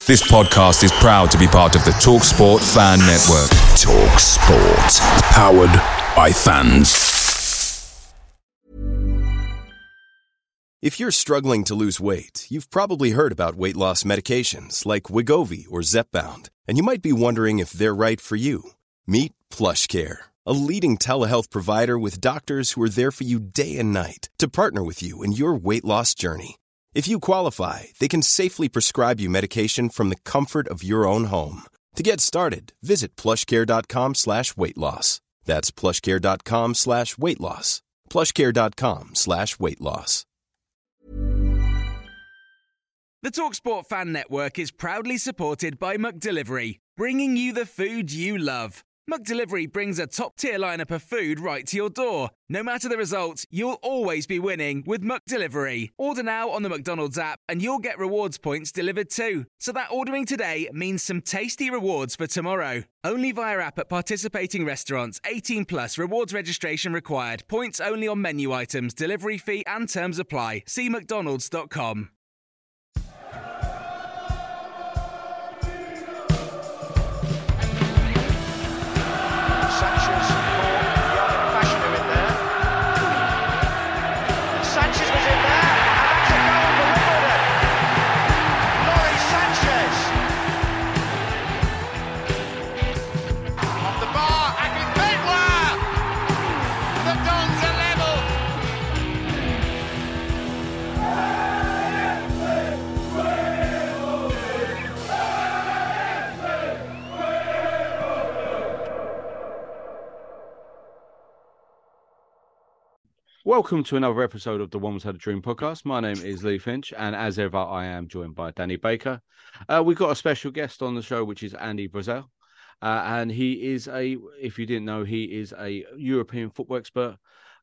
This podcast is proud to be part of the TalkSport Fan Network. TalkSport. Powered by fans. If you're struggling to lose weight, you've probably heard about weight loss medications like Wegovy or Zepbound, and you might be wondering if they're right for you. Meet PlushCare, a leading telehealth provider with doctors who are there for you day and night to partner with you in your weight loss journey. If you qualify, they can safely prescribe you medication from the comfort of your own home. To get started, visit plushcare.com/weightloss. That's plushcare.com/weightloss. plushcare.com/weightloss. The TalkSport Fan Network is proudly supported by McDelivery, bringing you the food you love. McDelivery brings a top-tier lineup of food right to your door. No matter the result, you'll always be winning with McDelivery. Order now on the McDonald's app and you'll get rewards points delivered too. So that ordering today means some tasty rewards for tomorrow. Only via app at participating restaurants. 18 plus. Rewards registration required. Points only on menu items. Delivery fee and terms apply. See mcdonalds.com. Welcome to another episode of the One's Had a Dream podcast. My name is Lee Finch, and as ever, I am joined by Danny Baker. We've got a special guest on the show, which is Andy Brazel. And he is if you didn't know, he is a European football expert,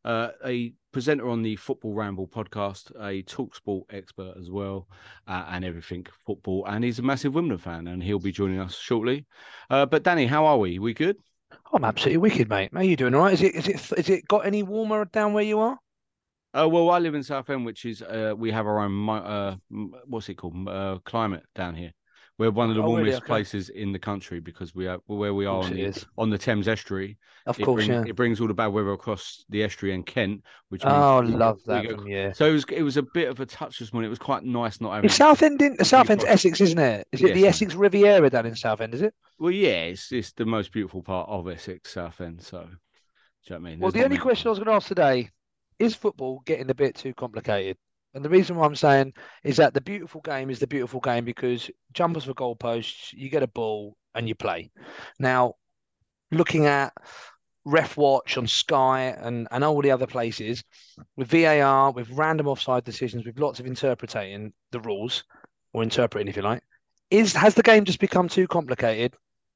a presenter on the Football Ramble podcast, a TalkSport expert as well, and everything football. And he's a massive Wimbledon fan, and he'll be joining us shortly. But Danny, how are we? We good? I'm absolutely wicked, mate. How are you doing? All right? Is it got any warmer down where you are? Well, I live in Southend, which is we have our own what's it called climate down here. We're one of the warmest places in the country because we are where we are on the Thames estuary. It brings all the bad weather across the estuary and Kent, which means love that. Yeah. So it was a bit of a touch this morning. It was quite nice not having. It's Southend's Essex, isn't it? Is it the Essex Riviera down in Southend? Is it? Well, yeah, it's the most beautiful part of Essex, Southend. So, do you know what I mean? Well, the only question I was going to ask today is football getting a bit too complicated? And the reason why I'm saying is that the beautiful game is the beautiful game because jumpers for goalposts, you get a ball and you play. Now, looking at Ref Watch on Sky and all the other places, with VAR, with random offside decisions, with lots of interpreting the rules, or interpreting if you like, has the game just become too complicated,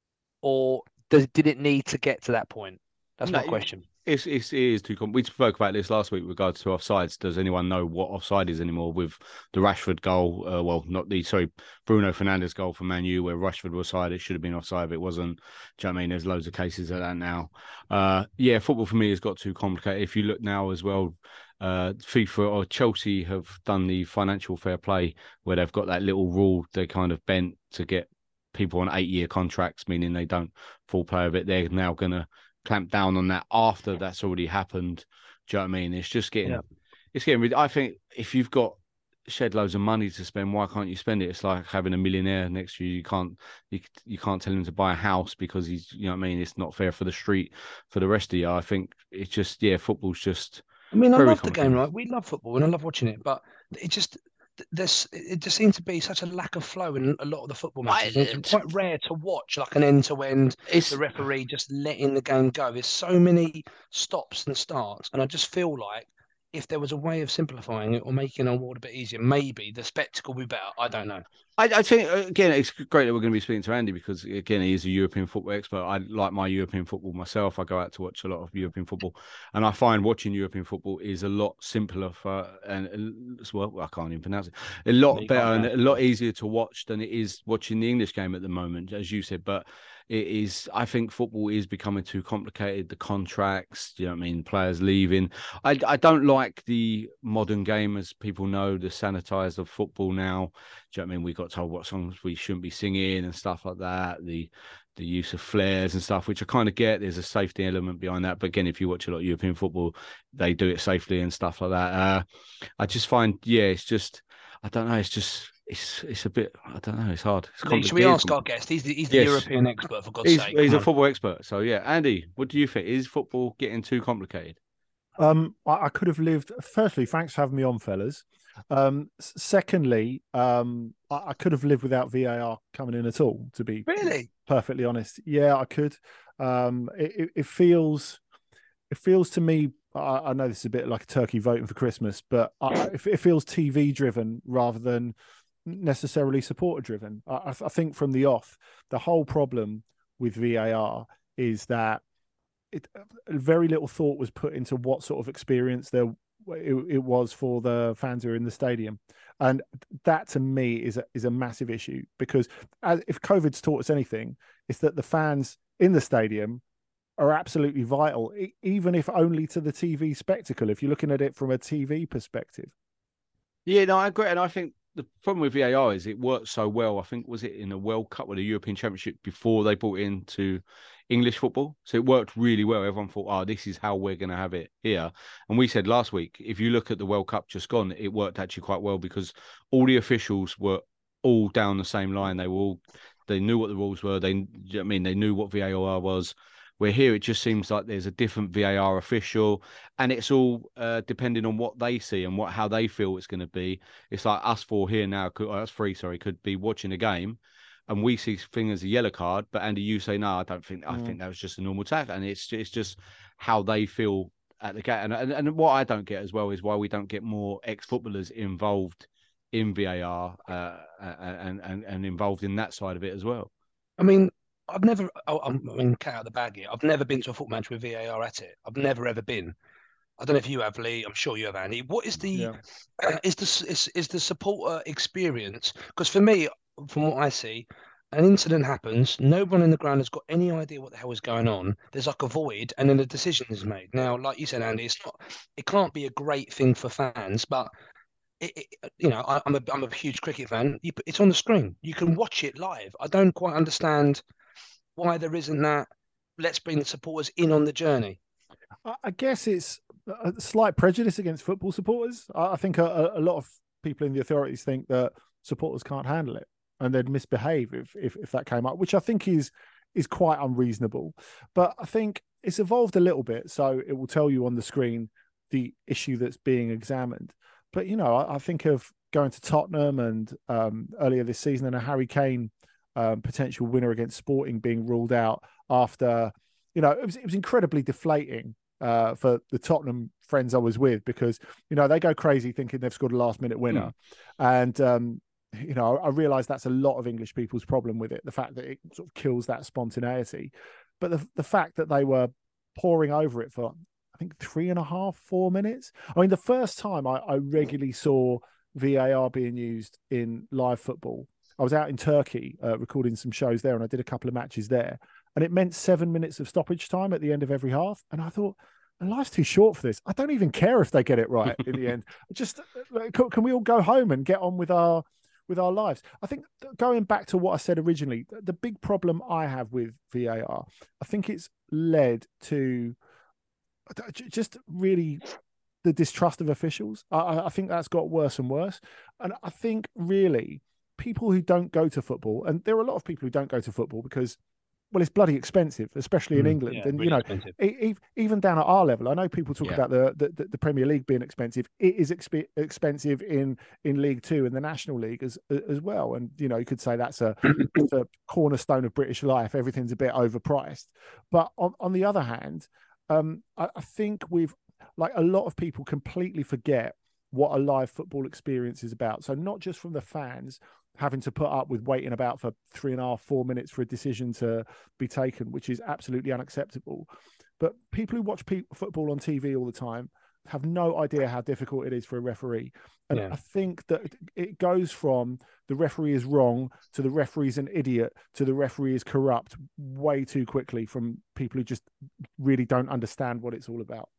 or did it need to get to that point? That's my question. It is too complicated. We spoke about this last week with regards to offsides. Does anyone know what offside is anymore with the Rashford goal? Bruno Fernandes goal for Man U where Rashford was offside. It should have been offside if it wasn't. Do you know what I mean? There's loads of cases of that now. Football for me has got too complicated. If you look now as well, FIFA or Chelsea have done the financial fair play where they've got that little rule they kind of bent to get people on 8-year contracts, meaning they don't full play of it. They're now going to clamp down on that after that's already happened. Do you know what I mean? It's just getting, I think if you've got shed loads of money to spend, why can't you spend it? It's like having a millionaire next to you. You can't tell him to buy a house because he's, you know what I mean? It's not fair for the street for the rest of you. I think it's just, football's just. I mean, I love the game, right? We love football and I love watching it, but it just seems to be such a lack of flow in a lot of the football matches. It's quite rare to watch like an end-to-end, the referee just letting the game go. There's so many stops and starts, and I just feel like if there was a way of simplifying it or making our world a bit easier, maybe the spectacle would be better. I don't know. I think, again, it's great that we're going to be speaking to Andy because, again, he is a European football expert. I like my European football myself. I go out to watch a lot of European football, and I find watching European football is a lot simpler I can't even pronounce it. A lot better and a lot easier to watch than it is watching the English game at the moment, as you said. But it is, I think football is becoming too complicated. The contracts, you know what I mean? Players leaving. I don't like the modern game, as people know, the sanitized of football now. Do you know what I mean? We've got got told what songs we shouldn't be singing and stuff like that. The use of flares and stuff, which I kind of get. There's a safety element behind that. But again, if you watch a lot of European football, they do it safely and stuff like that. I just find, it's just, I don't know. It's just, it's a bit, I don't know. It's hard. It's Should we ask our guest? He's the European expert, for God's sake. He's a football expert. So yeah, Andy, what do you think? Is football getting too complicated? I could have lived. Firstly, thanks for having me on, fellas. Secondly, I could have lived without VAR coming in at all. To be really perfectly honest, yeah, I could. It feels to me. I know this is a bit like a turkey voting for Christmas, but it feels TV driven rather than necessarily supporter driven. I think from the off, the whole problem with VAR is that very little thought was put into what sort of experience it was for the fans who are in the stadium, and that to me is a massive issue, because if COVID's taught us anything, it's that the fans in the stadium are absolutely vital, even if only to the TV spectacle, if you're looking at it from a TV perspective. Yeah, no, I agree, and I think the problem with VAR is it worked so well. I think, was it in a World Cup or the European Championship before they brought it into English football? So it worked really well. Everyone thought, this is how we're going to have it here. And we said last week, if you look at the World Cup just gone, it worked actually quite well, because all the officials were all down the same line. They knew what the rules were. They knew what VAR was. Where here, it just seems like there's a different VAR official, and it's all depending on what they see and how they feel it's going to be. It's like us three could be watching a game, and we see thing as a yellow card, but Andy, you say no, I don't think. I think that was just a normal tackle, and it's just how they feel at the game. And what I don't get as well is why we don't get more ex-footballers involved in VAR and involved in that side of it as well. I mean, I've never. Cat out of the bag here. I've never been to a football match with VAR at it. I've never ever been. I don't know if you have, Lee. I'm sure you have, Andy. What is the is the supporter experience? Because for me, from what I see, an incident happens. No one in the ground has got any idea what the hell is going on. There's like a void, and then a decision is made. Now, like you said, Andy, it can't be a great thing for fans, but I'm a huge cricket fan. It's on the screen. You can watch it live. I don't quite understand why there isn't that. Let's bring the supporters in on the journey. I guess it's a slight prejudice against football supporters. I think a lot of people in the authorities think that supporters can't handle it and they'd misbehave if that came up, which I think is quite unreasonable. But I think it's evolved a little bit, so it will tell you on the screen the issue that's being examined. But, I think of going to Tottenham and earlier this season, and a Harry Kane potential winner against Sporting being ruled out after, it was incredibly deflating for the Tottenham friends I was with, because, they go crazy thinking they've scored a last minute winner. And, I realise that's a lot of English people's problem with it, the fact that it sort of kills that spontaneity. But the fact that they were poring over it for, I think, 3.5, 4 minutes. I mean, the first time I regularly saw VAR being used in live football, I was out in Turkey recording some shows there, and I did a couple of matches there, and it meant 7 minutes of stoppage time at the end of every half. And I thought, life's too short for this. I don't even care if they get it right in the end. Just can we all go home and get on with our lives? I think, going back to what I said originally, the big problem I have with VAR, I think it's led to just really the distrust of officials. I think that's got worse and worse. And I think really people who don't go to football, and there are a lot of people who don't go to football because, well, it's bloody expensive, especially in England. And, really even down at our level, I know people talk about the Premier League being expensive. It is expensive in League Two and the National League as well. And, you could say that's a cornerstone of British life. Everything's a bit overpriced. But on the other hand, I think a lot of people completely forget what a live football experience is about. So not just from the fans having to put up with waiting about for 3.5, 4 minutes for a decision to be taken, which is absolutely unacceptable, but people who watch football on TV all the time have no idea how difficult it is for a referee. And I think that it goes from the referee is wrong to the referee's an idiot to the referee is corrupt way too quickly, from people who just really don't understand what it's all about.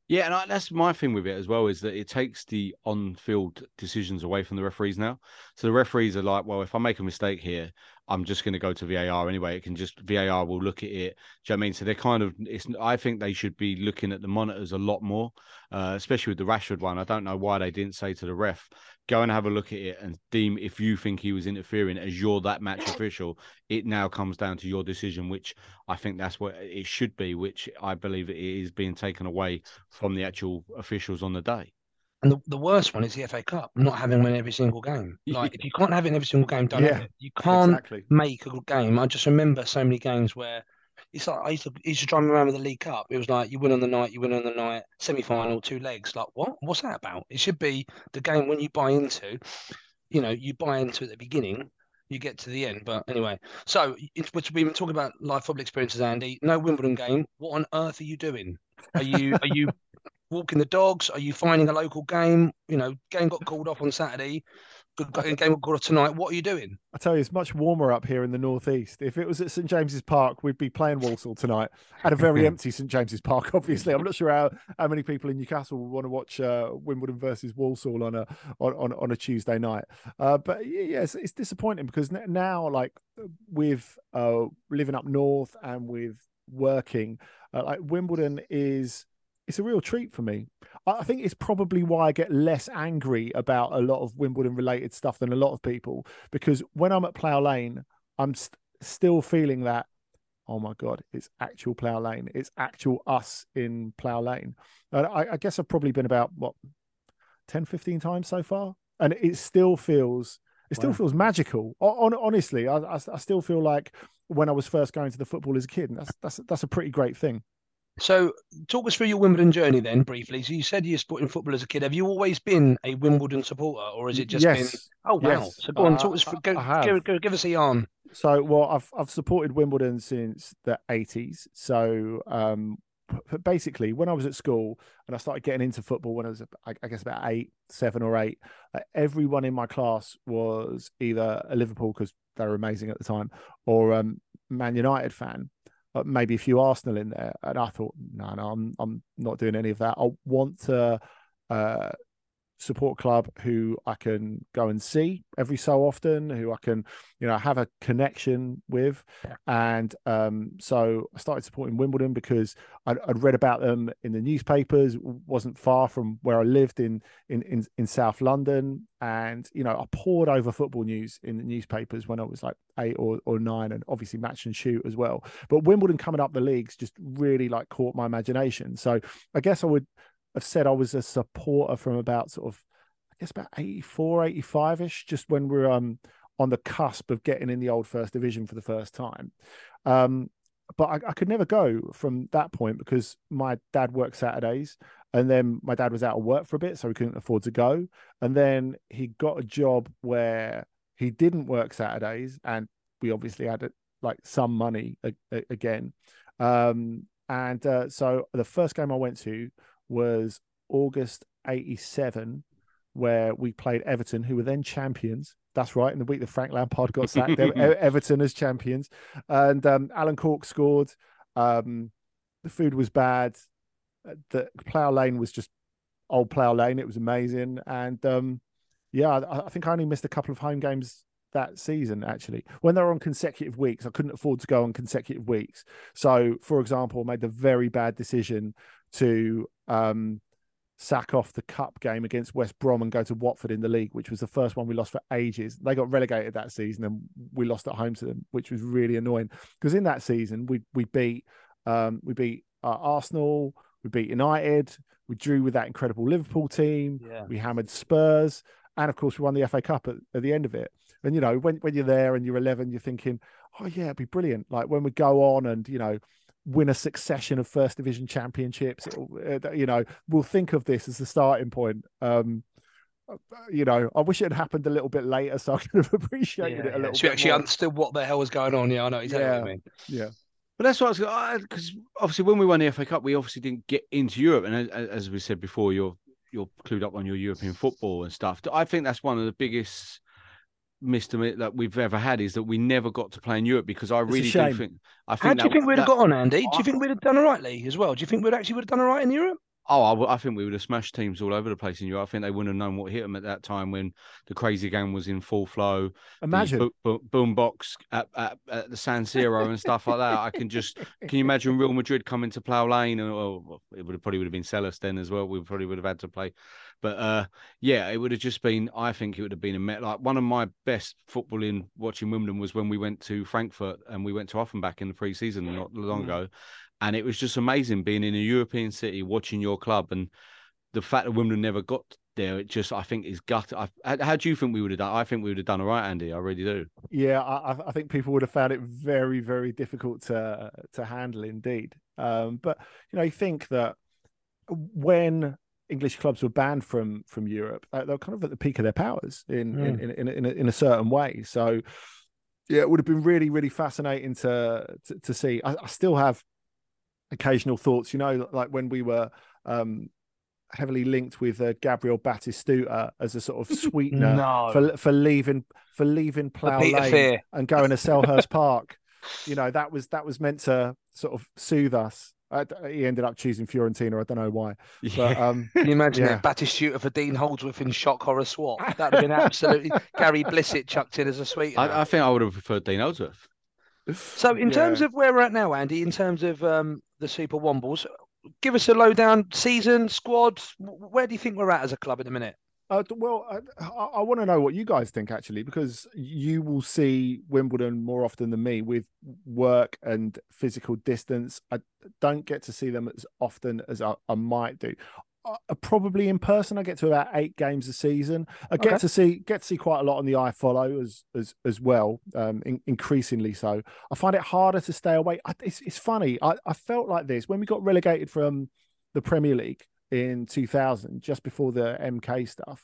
Yeah, and that's my thing with it as well, is that it takes the on-field decisions away from the referees now. So the referees are like, well, if I make a mistake here, I'm just going to go to VAR anyway. It can just, VAR will look at it. Do you know what I mean? So they're kind of, I think they should be looking at the monitors a lot more, especially with the Rashford one. I don't know why they didn't say to the ref, go and have a look at it and deem if you think he was interfering as you're that match official. It now comes down to your decision, which I think that's what it should be, which I believe it is being taken away from the actual officials on the day. And the worst one is the FA Cup, not having one in every single game. Like, if you can't have it in every single game, don't have it. You can't make a good game. I just remember so many games where it's like I used to drive around with the League Cup. It was like you win on the night, semi-final, 2 legs. Like, what? What's that about? It should be the game when you buy into, you buy into at the beginning, you get to the end. But anyway, so we've been talking about live football experiences, Andy. No Wimbledon game. What on earth are you doing? Are you walking the dogs? Are you finding a local game? Game got called off on Saturday. Game got called off tonight. What are you doing? I tell you, it's much warmer up here in the northeast. If it was at St James's Park, we'd be playing Walsall tonight at a very empty St James's Park. Obviously, I'm not sure how many people in Newcastle would want to watch Wimbledon versus Walsall on a Tuesday night. But yeah, it's disappointing because now, like with living up north and with working, like Wimbledon it's a real treat for me. I think it's probably why I get less angry about a lot of Wimbledon related stuff than a lot of people, because when I'm at Plough Lane, I'm still feeling that, oh my God, it's actual Plough Lane. It's actual us in Plough Lane. And I guess I've probably been about 10, 15 times so far. And it still feels magical. Honestly, I still feel like when I was first going to the football as a kid, and that's a pretty great thing. So talk us through your Wimbledon journey then, briefly. So you said you were supporting football as a kid. Have you always been a Wimbledon supporter, or has it just been... Oh, wow. Yes. So go on, talk us through, give us a yarn. So, well, I've supported Wimbledon since the 80s. So basically, when I was at school and I started getting into football when I was, I guess, about 7 or 8, everyone in my class was either a Liverpool, because they were amazing at the time, or Man United fan. Maybe a few Arsenal in there, and I thought, no, I'm not doing any of that. I want to support a club who I can go and see every so often, who I can, have a connection with. And so I started supporting Wimbledon because I'd read about them in the newspapers. It wasn't far from where I lived in South London. And, I poured over football news in the newspapers when I was like 8 or 9, and obviously Match and Shoot as well. But Wimbledon coming up the leagues just really caught my imagination. So I guess I would have said I was a supporter from about about 84, 85-ish, just when we're on the cusp of getting in the old First Division for the first time. But I could never go from that point because my dad worked Saturdays, and then my dad was out of work for a bit, so he couldn't afford to go. And then he got a job where he didn't work Saturdays, and we obviously had some money again. So the first game I went to was August 87, where we played Everton, who were then champions. That's right. In the week that Frank Lampard got sacked, they were Everton as champions. And Alan Cork scored. The food was bad. The Plough Lane was just old Plough Lane. It was amazing. And I think I only missed a couple of home games that season, actually. When they were on consecutive weeks, I couldn't afford to go on consecutive weeks. So, for example, I made the very bad decision to sack off the cup game against West Brom and go to Watford in the league, which was the first one we lost for ages. They got relegated that season and we lost at home to them, which was really annoying because in that season we beat Arsenal, we beat United, we drew with that incredible Liverpool team, we hammered Spurs, and of course we won the FA Cup at the end of it. And when you're there and you're 11, you're thinking, oh yeah, it'd be brilliant. Like when we go on and win a succession of First Division championships, we'll think of this as the starting point. I wish it had happened a little bit later so I could have appreciated it a little bit. So you actually more. Understood what the hell was going on. Yeah, I know exactly what I mean. Yeah. But that's what I was, because obviously when we won the FA Cup, we obviously didn't get into Europe, and as we said before, you're clued up on your European football and stuff. I think that's one of the biggest misdemeanor that we've ever had, is that we never got to play in Europe, because I really do think. How do you think we'd have got on, Andy? Do you think we'd have done all right, Lee, as well? Do you think we'd have done all right in Europe? Oh, I think we would have smashed teams all over the place in Europe. I think they wouldn't have known what hit them at that time when the crazy game was in full flow. Imagine Boombox at the San Siro and stuff like that. Can you imagine Real Madrid coming to Plough Lane? Or it probably would have been Selhurst then as well. We probably would have had to play. But yeah, it would have just been, I think it would have been like one of my best footballing watching Wimbledon was when we went to Frankfurt and we went to Offenbach in the pre-season not long ago. And it was just amazing being in a European city, watching your club, and the fact that Wimbledon never got there. It just, I think, is gut. How do you think we would have done? I think we would have done all right, Andy. I really do. Yeah, I think people would have found it very, very difficult to handle, indeed. But you think that when English clubs were banned from Europe, they were kind of at the peak of their powers in a certain way. So yeah, it would have been really, really fascinating to see. I still have occasional thoughts, like when we were heavily linked with Gabriel Batistuta as a sort of sweetener for leaving Plough Lane and going to Selhurst Park. That was meant to sort of soothe us. He ended up choosing Fiorentina. I don't know why. Yeah. But, can you imagine it? Batistuta for Dean Holdsworth in shock horror swap. That'd have been absolutely Gary Blissett chucked in as a sweetener. I think I would have preferred Dean Holdsworth. So in terms of where we're at now, Andy, in terms of the Super Wombles, give us a lowdown season, squad. Where do you think we're at as a club at the minute? I want to know what you guys think, actually, because you will see Wimbledon more often than me with work and physical distance. I don't get to see them as often as I might do. Probably in person, I get to about 8 games a season. I get to see quite a lot on the iFollow as well, increasingly so. I find it harder to stay away. It's funny. I felt like this when we got relegated from the Premier League in 2000, just before the MK stuff.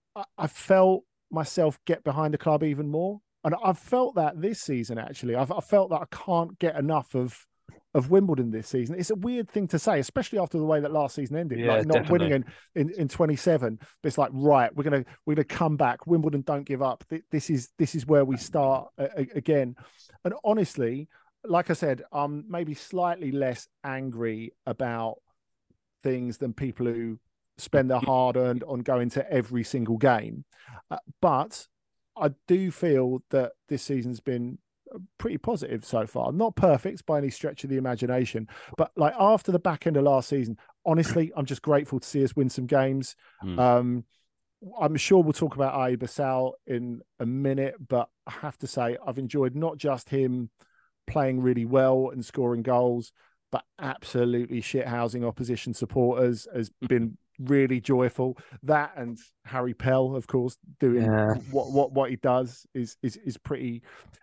I felt myself get behind the club even more, and I've felt that this season. Actually, I've felt that I can't get enough of Wimbledon this season. It's a weird thing to say, especially after the way that last season ended, like not winning in 27. But it's like, right, we're gonna come back. Wimbledon don't give up. This is where we start again. And honestly, like I said, I'm maybe slightly less angry about things than people who spend their hard-earned on going to every single game. But I do feel that this season's been pretty positive so far. Not perfect by any stretch of the imagination, but like after the back end of last season, honestly, I'm just grateful to see us win some games. I'm sure we'll talk about Aït Bassal in a minute, but I have to say I've enjoyed not just him playing really well and scoring goals, but absolutely shithousing opposition supporters has been really joyful. That and Harry Pell, of course, doing what he does is pretty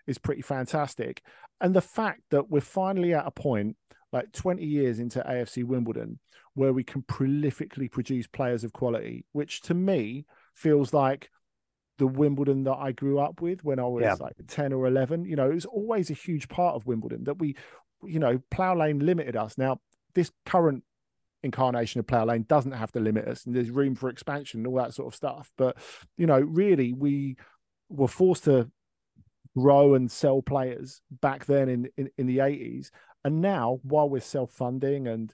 fantastic. And the fact that we're finally at a point, like 20 years into AFC Wimbledon, where we can prolifically produce players of quality, which to me feels like the Wimbledon that I grew up with when I was like 10 or 11. It was always a huge part of Wimbledon that we, Plough Lane limited us. Now, this current incarnation of Plough Lane doesn't have to limit us, and there's room for expansion and all that sort of stuff. But, really, we were forced to grow and sell players back then in the 80s. And now, while we're self-funding and,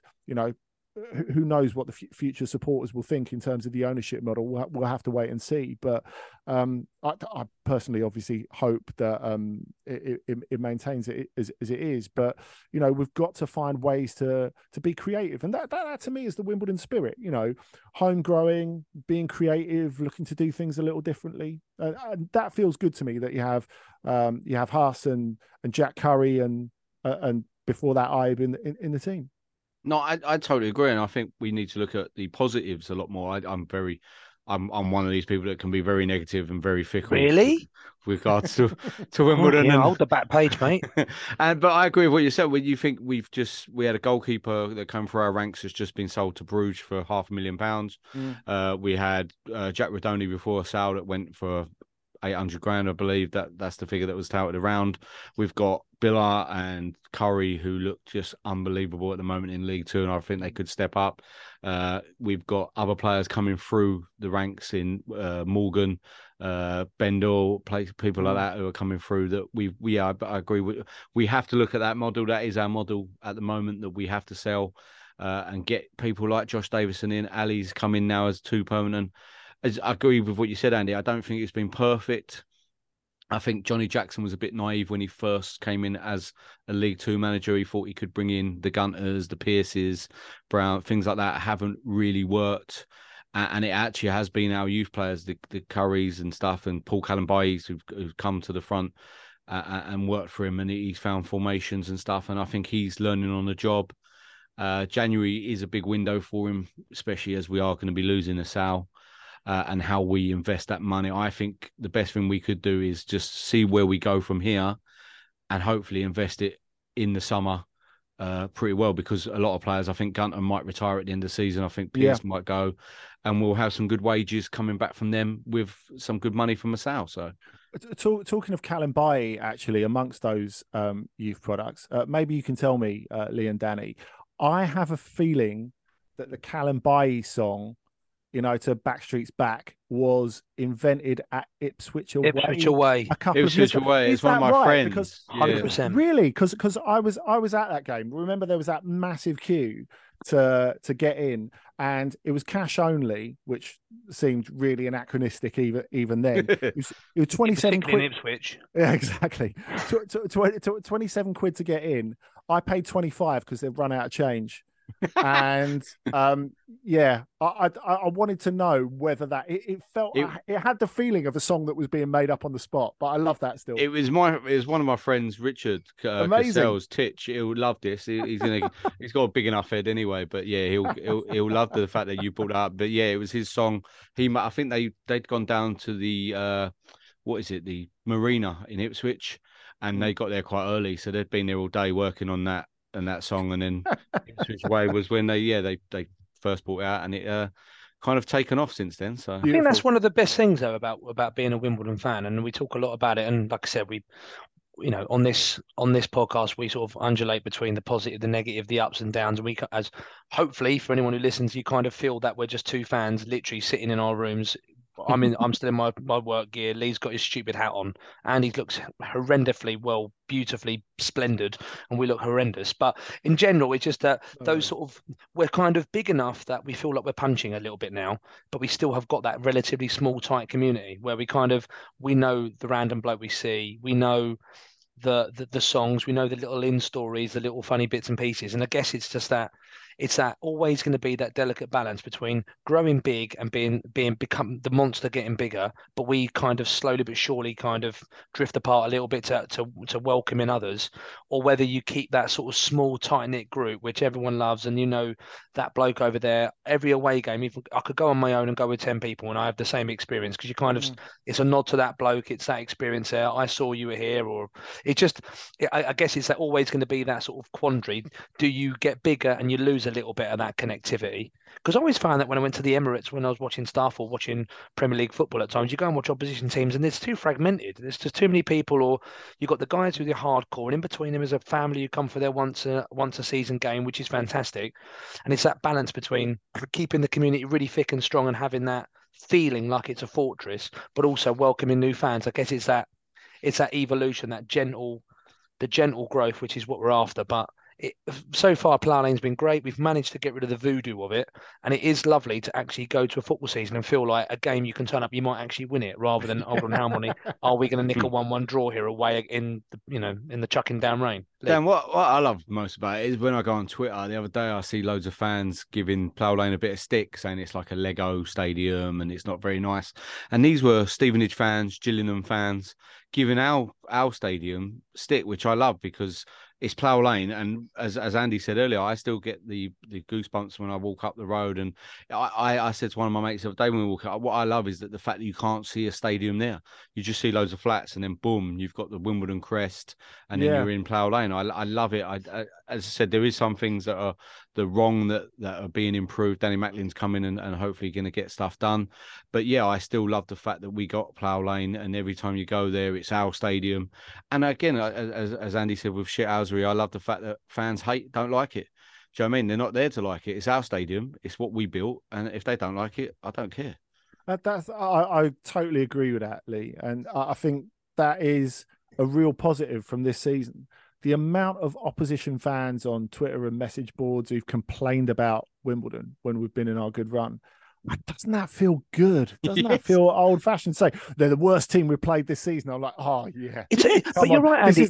who knows what the future supporters will think in terms of the ownership model. We'll have to wait and see. But I personally obviously hope that it maintains it as it is. But, we've got to find ways to be creative. And that to me is the Wimbledon spirit, home growing, being creative, looking to do things a little differently. And that feels good to me that you have Huss and Jack Curry and before that Aït in the team. No, I totally agree, and I think we need to look at the positives a lot more. I'm one of these people that can be very negative and very fickle. Really? With regards to Wimbledon. Hold the back page, mate. But I agree with what you said. When you think we had a goalkeeper that came through our ranks has just been sold to Bruges for £500,000. We had Jack Rodoni before Sal that went for 800 grand, I believe. That's the figure that was touted around. We've got Billa and Curry, who look just unbelievable at the moment in League Two, and I think they could step up. We've got other players coming through the ranks in Morgan, Bendel, people like that who are coming through. That I agree with. We have to look at that model. That is our model at the moment that we have to sell. and get people like Josh Davison in. Ali's come in now as 2 permanent. As I agree with what you said, Andy. I don't think it's been perfect. I think Johnny Jackson was a bit naive when he first came in as a League Two manager. He thought he could bring in the Gunters, the Pierces, Brown, things like that haven't really worked. And it actually has been our youth players, the Currys and stuff, and Paul Calambais who've come to the front and worked for him, and he's found formations and stuff. And I think he's learning on the job. January is a big window for him, especially as we are going to be losing a Sal. And how we invest that money. I think the best thing we could do is just see where we go from here and hopefully invest it in the summer pretty well, because a lot of players, I think Gunter might retire at the end of the season. I think Pierce might go, and we'll have some good wages coming back from them with some good money from Masao. So, talking of Calambay, actually, amongst those youth products, maybe you can tell me, Lee and Danny, I have a feeling that the Calambay song, to Backstreet's Back, was invented at Ipswich Away. Ipswich Away. A couple of years ago. It's one of my friends. Because, 100%. Really? Because I was at that game. Remember, there was that massive queue to get in, and it was cash only, which seemed really anachronistic even then. It was 27 quid. In Ipswich. Yeah, exactly. 27 quid to get in. I paid 25 because they've run out of change. And I wanted to know whether that it felt it had the feeling of a song that was being made up on the spot, but I love that still. It was one of my friends, Richard Cassell's Titch. He'll love this. He's got a big enough head anyway, but yeah, he'll love the fact that you brought it up. But yeah, it was his song. I think they'd gone down to the the marina in Ipswich, and they got there quite early, so they'd been there all day working on that song, and then Ipswich Way was when they first brought it out, and it kind of taken off since then. So I think that's one of the best things though about being a Wimbledon fan, and we talk a lot about it. And like I said, we on this podcast we sort of undulate between the positive, the negative, the ups and downs, and we, as hopefully for anyone who listens, you kind of feel that we're just two fans literally sitting in our rooms. I'm still in my work gear. Lee's got his stupid hat on. Andy looks horrendously beautifully splendid, and we look horrendous. But in general, it's just that those sort of, we're kind of big enough that we feel like we're punching a little bit now, but we still have got that relatively small, tight community where we know the random bloke we see, we know the songs, we know the little in stories, the little funny bits and pieces. And I guess it's just that. It's that always going to be that delicate balance between growing big and become the monster getting bigger, but we kind of slowly but surely kind of drift apart a little bit to welcome in others, or whether you keep that sort of small tight knit group which everyone loves, and that bloke over there every away game. Even I could go on my own and go with 10 people and I have the same experience, because you kind of it's a nod to that bloke, it's that experience there. I saw you were here, or I guess it's always going to be that sort of quandary. Do you get bigger and you lose a little bit of that connectivity? Because I always found that when I went to the Emirates, when I was watching stuff or watching Premier League football at times, you go and watch opposition teams and it's too fragmented. There's just too many people, or you've got the guys who are hardcore, and in between them is a family who come for their once a season game, which is fantastic. And it's that balance between keeping the community really thick and strong and having that feeling like it's a fortress, but also welcoming new fans. I guess it's that evolution, the gentle growth, which is what we're after. But so far, Plough Lane's been great. We've managed to get rid of the voodoo of it, and it is lovely to actually go to a football season and feel like a game you can turn up, you might actually win it, rather than hold on, how many are we going to nick a 1-1 draw here away in the chucking down rain. Dan, what I love most about it is when I go on Twitter. The other day, I see loads of fans giving Plough Lane a bit of stick, saying it's like a Lego stadium and it's not very nice. And these were Stevenage fans, Gillingham fans, giving our stadium stick, which I love, because it's Plough Lane, and as Andy said earlier, I still get the goosebumps when I walk up the road. And I said to one of my mates the other day when we walk up, what I love is that the fact that you can't see a stadium there. You just see loads of flats, and then boom, you've got the Wimbledon crest, and then you're in Plough Lane. I love it. As I said, there is some things that are the wrong that are being improved. Danny Macklin's coming and hopefully going to get stuff done. But yeah, I still love the fact that we got Plough Lane, and every time you go there, it's our stadium. And again, as Andy said with Shithousery, I love the fact that fans don't like it. Do you know what I mean? They're not there to like it. It's our stadium. It's what we built. And if they don't like it, I don't care. I totally agree with that, Lee. And I think that is a real positive from this season, the amount of opposition fans on Twitter and message boards who've complained about Wimbledon when we've been in our good run. Doesn't that feel good? Doesn't that feel old-fashioned? Say they're the worst team we've played this season. I'm like, oh yeah. But you're right, Andy.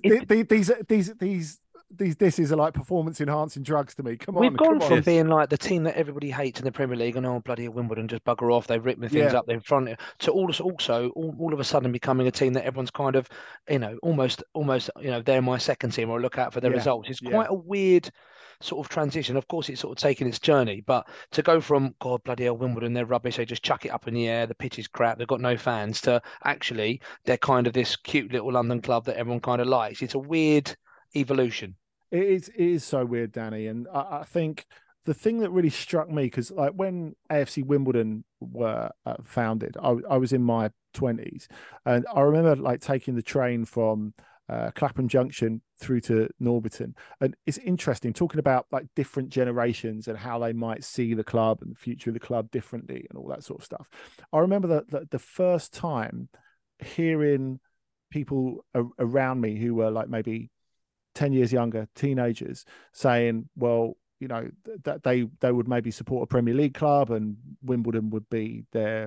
These disses are like performance-enhancing drugs to me. We've gone from being like the team that everybody hates in the Premier League, and bloody Wimbledon, just bugger off. They've ripped things up. They're in front to all of a sudden becoming a team that everyone's kind of, almost, they're my second team, or look out for their results. It's quite a weird sort of transition. Of course, it's sort of taken its journey, but to go from God bloody hell, Wimbledon, they're rubbish, they just chuck it up in the air, the pitch is crap, they've got no fans, to actually they're kind of this cute little London club that everyone kind of likes. It's a weird evolution. It is so weird, Danny, and I think the thing that really struck me, because like when AFC Wimbledon were founded, I was in my 20s, and I remember like taking the train from Clapham Junction through to Norbiton, and it's interesting talking about like different generations and how they might see the club and the future of the club differently and all that sort of stuff. I remember that the first time hearing people around me who were like maybe 10 years younger, teenagers, saying, well, that they would maybe support a Premier League club and Wimbledon would be their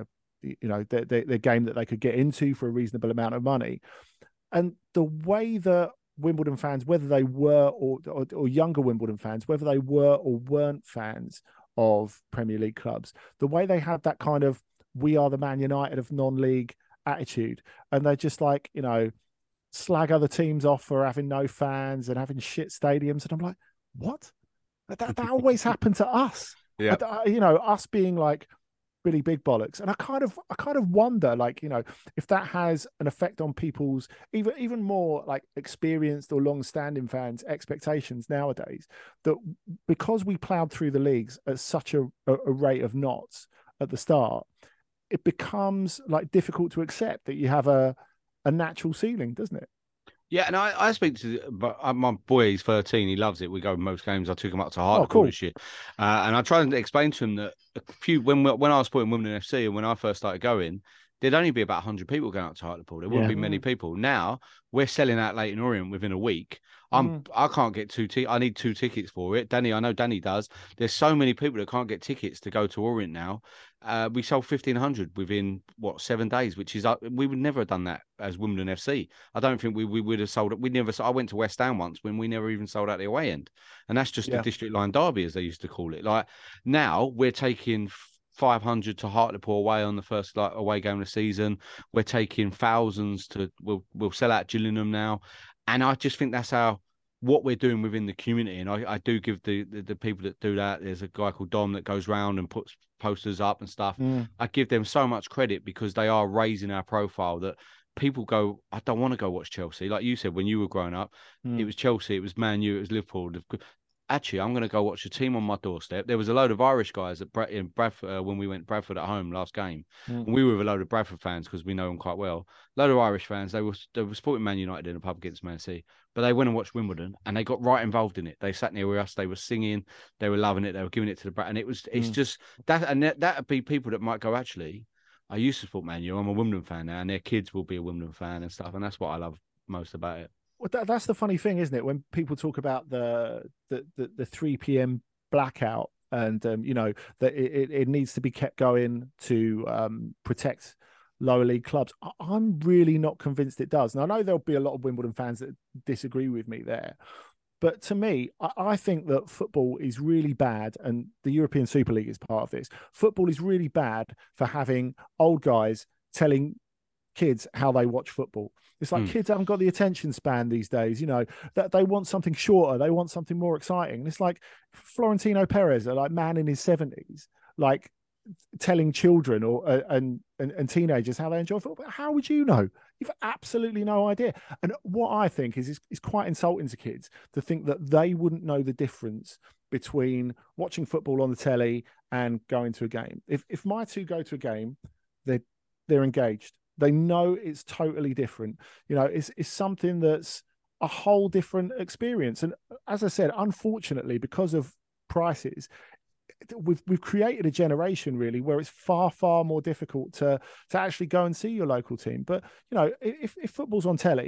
game that they could get into for a reasonable amount of money. And the way that Wimbledon fans, whether they were or younger Wimbledon fans, whether they were or weren't fans of Premier League clubs, the way they had that kind of "we are the Man United of non-league" attitude, and they just like slag other teams off for having no fans and having shit stadiums, and I'm like, what? That always happened to us. Yeah, us being like really big bollocks. And I kind of wonder, like, if that has an effect on people's even more like experienced or long-standing fans' expectations nowadays, that because we plowed through the leagues at such a rate of knots at the start, it becomes like difficult to accept that you have a natural ceiling, doesn't it? Yeah, and I speak to my boy. He's 13. He loves it. We go to most games. I took him up to Hartlepool and shit, and I tried to explain to him that when I was supporting Wimbledon FC and when I first started going, there'd only be about 100 people going up to Hartlepool. There wouldn't be many people. Now we're selling out Leyton Orient within a week. I can't get I need 2 tickets for it. Danny, I know Danny does. There's so many people that can't get tickets to go to Orient now. We sold 1,500 within 7 days, which is we would never have done that as Wimbledon FC. I don't think we would have sold it. I went to West Ham once when we never even sold out the away end, and that's just the district line derby, as they used to call it. Like now we're taking 500 to Hartlepool away on the first away game of the season. We're taking thousands to we'll sell out Gillingham now, and I just think that's what we're doing within the community. And I do give the people that do that. There's a guy called Dom that goes round and puts posters up and stuff. I give them so much credit because they are raising our profile that people go, I don't want to go watch Chelsea. Like you said, when you were growing up, it was Chelsea, it was Man U, it was Liverpool. Actually, I'm going to go watch a team on my doorstep. There was a load of Irish guys in Bradford when we went to Bradford at home last game. And we were with a load of Bradford fans because we know them quite well. A load of Irish fans. They were supporting Man United in a pub against Man City, but they went and watched Wimbledon and they got right involved in it. They sat near us. They were singing. They were loving it. They were giving it to the Brad. And it's just that. And that'd be people that might go, actually, I used to support Man U. I'm a Wimbledon fan now, and their kids will be a Wimbledon fan and stuff. And that's what I love most about it. Well, that's the funny thing, isn't it? When people talk about the 3 p.m. blackout and, that it needs to be kept going to protect lower league clubs. I'm really not convinced it does. And I know there'll be a lot of Wimbledon fans that disagree with me there. But to me, I think that football is really bad, and the European Super League is part of this. Football is really bad for having old guys telling kids how they watch football. It's like kids haven't got the attention span these days, that they want something shorter, they want something more exciting. And it's like Florentino Perez, like man in his 70s, like telling children and teenagers how they enjoy football. How would you know? You've absolutely no idea. And what I think is quite insulting to kids to think that they wouldn't know the difference between watching football on the telly and going to a game. If my two go to a game, they're engaged. They know it's totally different. It's something that's a whole different experience. And as I said, unfortunately, because of prices, we've created a generation really where it's far, far more difficult to actually go and see your local team. But, if football's on telly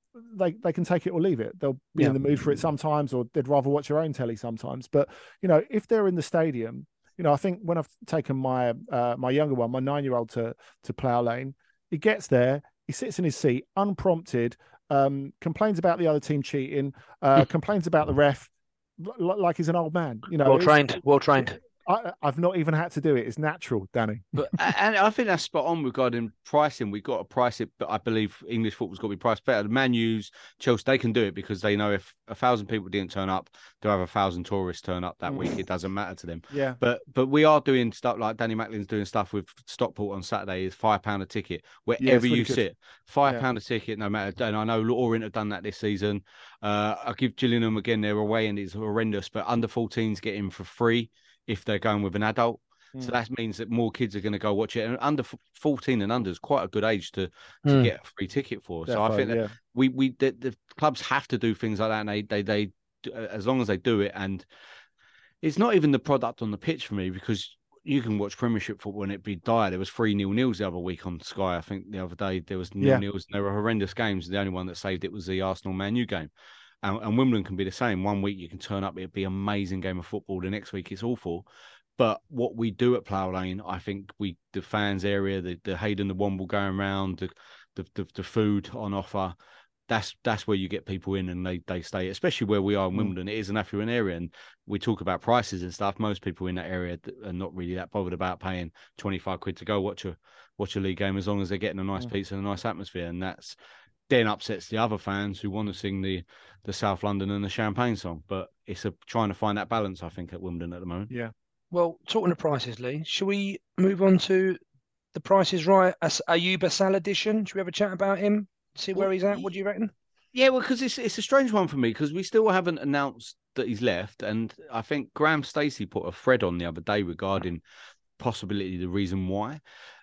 they can take it or leave it. They'll be in the mood for it sometimes, or they'd rather watch their own telly sometimes. But if they're in the stadium, I think when I've taken my my younger one, my 9-year-old to Plough Lane, he gets there, he sits in his seat unprompted, complains about the other team cheating, complains about the ref, like he's an old man. Well trained. I've not even had to do it. It's natural, Danny. But and I think that's spot on regarding pricing. We've got to price it, but I believe English football's got to be priced better. The Man U's, Chelsea, they can do it because they know if 1,000 people didn't turn up, they'll have 1,000 tourists turn up that week. It doesn't matter to them. Yeah. But we are doing stuff like Danny Macklin's doing stuff with Stockport on Saturday. Is £5 a ticket wherever you sit. £5 a ticket, no matter. And I know Orient have done that this season. I'll give Gillingham again. They're away and it's horrendous, but under 14s get in for free if they're going with an adult. So that means that more kids are going to go watch it. And under 14 and under is quite a good age to get a free ticket for. Definitely, so I think that the clubs have to do things like that, and they as long as they do it. And it's not even the product on the pitch for me, because you can watch Premiership football and it'd be dire. There was 3 0-0s the other week on Sky. I think the other day there was 0-0s and they were horrendous games. The only one that saved it was the Arsenal-Man U game. And Wimbledon can be the same. One week you can turn up, it'd be an amazing game of football. The next week it's awful. But what we do at Plough Lane, I think the fans area, the Hayden, the Womble going around, the food on offer, that's where you get people in and they stay, especially where we are in Wimbledon. It is an affluent area, and we talk about prices and stuff. Most people in that area are not really that bothered about paying 25 quid to go watch a league game, as long as they're getting a nice pizza and a nice atmosphere. And that's then upsets the other fans who want to sing the South London and the Champagne song. But it's trying to find that balance, I think, at Wimbledon at the moment. Yeah. Well, talking of prices, Lee, shall we move on to the Price is Right Ayoub Assal edition? Should we have a chat about him? See where he's at? What do you reckon? Yeah, well, because it's a strange one for me, because we still haven't announced that he's left. And I think Graham Stacey put a thread on the other day regarding possibility, the reason why.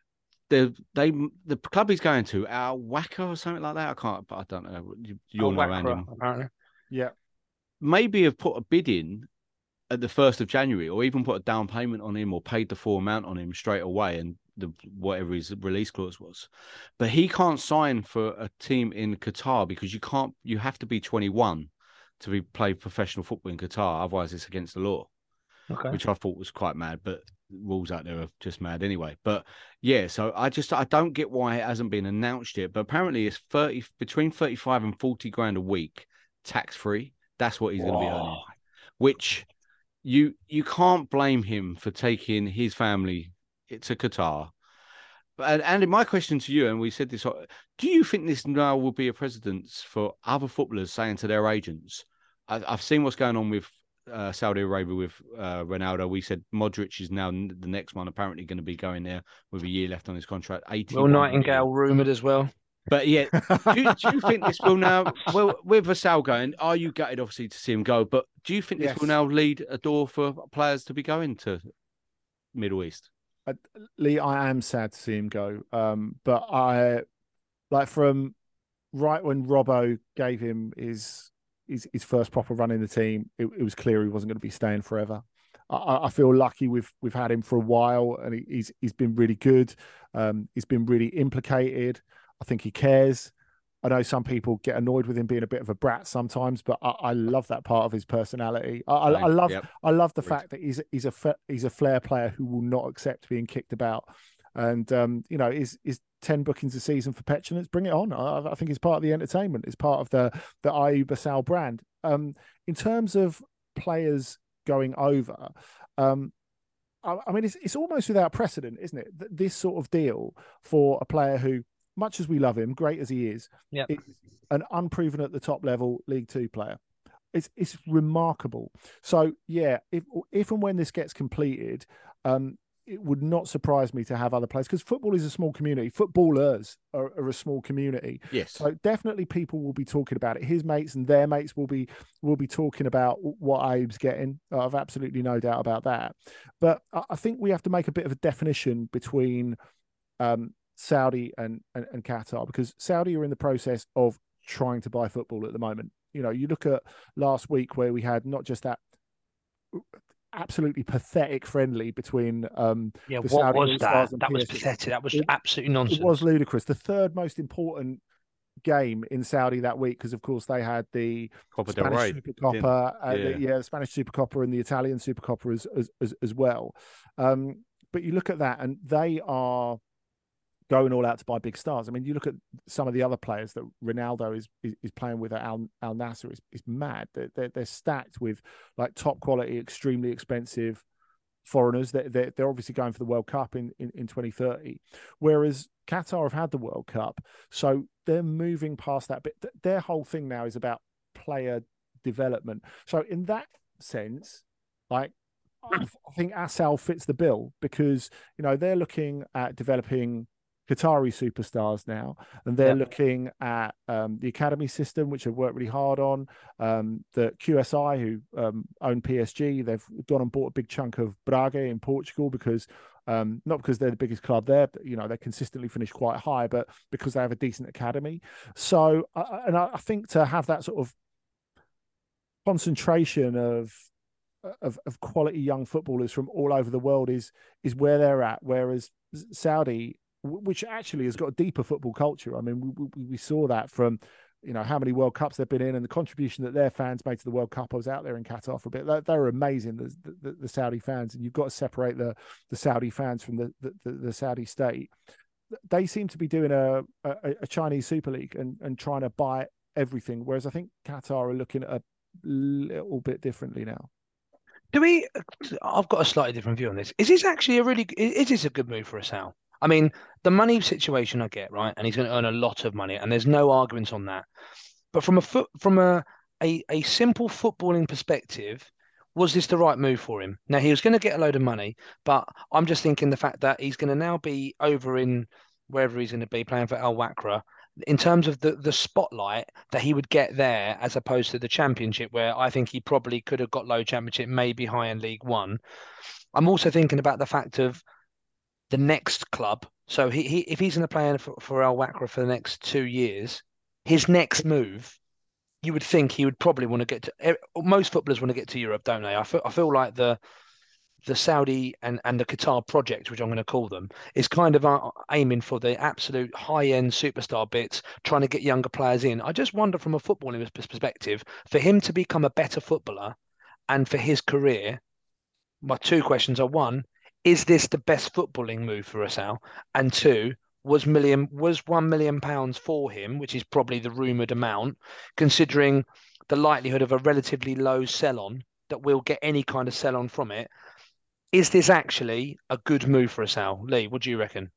The club he's going to, Al Wacker or something like that. I don't know. You'll know, Andy. Apparently. Yeah. Maybe have put a bid in at the 1st of January, or even put a down payment on him, or paid the full amount on him straight away, and whatever his release clause was. But he can't sign for a team in Qatar because you have to be 21 to play professional football in Qatar. Otherwise, it's against the law. Okay. Which I thought was quite mad, but rules out there are just mad anyway. But yeah, so I don't get why it hasn't been announced yet. But apparently it's between 35 and 40 grand a week, tax free. That's what he's going to be earning. Which you can't blame him for taking his family to Qatar. And Andy, my question to you, and we said this, do you think this now will be a precedence for other footballers saying to their agents, I've seen what's going on with Saudi Arabia with Ronaldo. We said Modric is now the next one, apparently going to be going there with a year left on his contract. Will Nightingale rumoured as well. But yeah, do you think this will now, well, with Assal going, are you gutted obviously to see him go, but do you think this will now lead a door for players to be going to Middle East? Lee, I am sad to see him go. But I, like, from right when Robbo gave him his first proper run in the team, it was clear he wasn't going to be staying forever. I feel lucky we've had him for a while, and he's been really good. He's been really implicated. I think he cares. I know some people get annoyed with him being a bit of a brat sometimes, but I love that part of his personality. I love the fact that he's a flair player who will not accept being kicked about. And is 10 bookings a season for petulance? Bring it on. I think it's part of the entertainment. It's part of the Ayoub Assal brand. In terms of players going over, I mean, it's almost without precedent, isn't it? This sort of deal for a player who, much as we love him, great as he is, is an unproven at the top level League Two player. It's remarkable. So yeah, if and when this gets completed, it would not surprise me to have other players, because football is a small community. Footballers are a small community. Yes. So definitely people will be talking about it. His mates and their mates will be talking about what Ayoub's getting. I've absolutely no doubt about that. But I think we have to make a bit of a definition between Saudi and Qatar, because Saudi are in the process of trying to buy football at the moment. You look at last week where we had not just that absolutely pathetic friendly between what was that? That was pathetic. That was absolutely nonsense. It was ludicrous. The third most important game in Saudi that week because, of course, they had the Copa del Spanish Rey, Super Copa, the Spanish Super Copa and the Italian Super Copa as well. But you look at that, and they are going all out to buy big stars. I mean, you look at some of the other players that Ronaldo is playing with at Al Nassr. Is mad. They're stacked with like top quality, extremely expensive foreigners. They're obviously going for the World Cup in 2030, whereas Qatar have had the World Cup, so they're moving past that. But their whole thing now is about player development. So in that sense, like, I think Asal fits the bill because, you know, they're looking at developing Qatari superstars now, and they're looking at the academy system, which they've worked really hard on. The QSI, who own PSG, they've gone and bought a big chunk of Braga in Portugal because not because they're the biggest club there, but, you know, they consistently finish quite high, but because they have a decent academy. So, I think to have that sort of concentration of quality young footballers from all over the world is where they're at, whereas Saudi, which actually has got a deeper football culture. I mean, we saw that from, you know, how many World Cups they've been in and the contribution that their fans made to the World Cup. I was out there in Qatar for a bit. They're amazing, the Saudi fans, and you've got to separate the Saudi fans from the Saudi state. They seem to be doing a Chinese Super League and trying to buy everything, whereas I think Qatar are looking at a little bit differently now. I've got a slightly different view on this. Is this actually is this a good move for Asal? I mean, the money situation I get, right, and he's going to earn a lot of money, and there's no arguments on that. But from a simple footballing perspective, was this the right move for him? Now, he was going to get a load of money, but I'm just thinking the fact that he's going to now be over in wherever he's going to be playing for Al Wakrah, in terms of the spotlight that he would get there as opposed to the Championship, where I think he probably could have got low Championship, maybe high in League One. I'm also thinking about the fact of the next club. So if he's going to play for Al Wakrah for the next 2 years, his next move, you would think he would probably want to get to. Most footballers want to get to Europe, don't they? I feel like the Saudi and the Qatar project, which I'm going to call them, is kind of aiming for the absolute high-end superstar bits, trying to get younger players in. I just wonder, from a footballing perspective, for him to become a better footballer and for his career, my two questions are: one, is this the best footballing move for Asal? And two, was £1 million for him, which is probably the rumoured amount, considering the likelihood of a relatively low sell-on, that we'll get any kind of sell-on from it? Is this actually a good move for Asal? Lee, what do you reckon?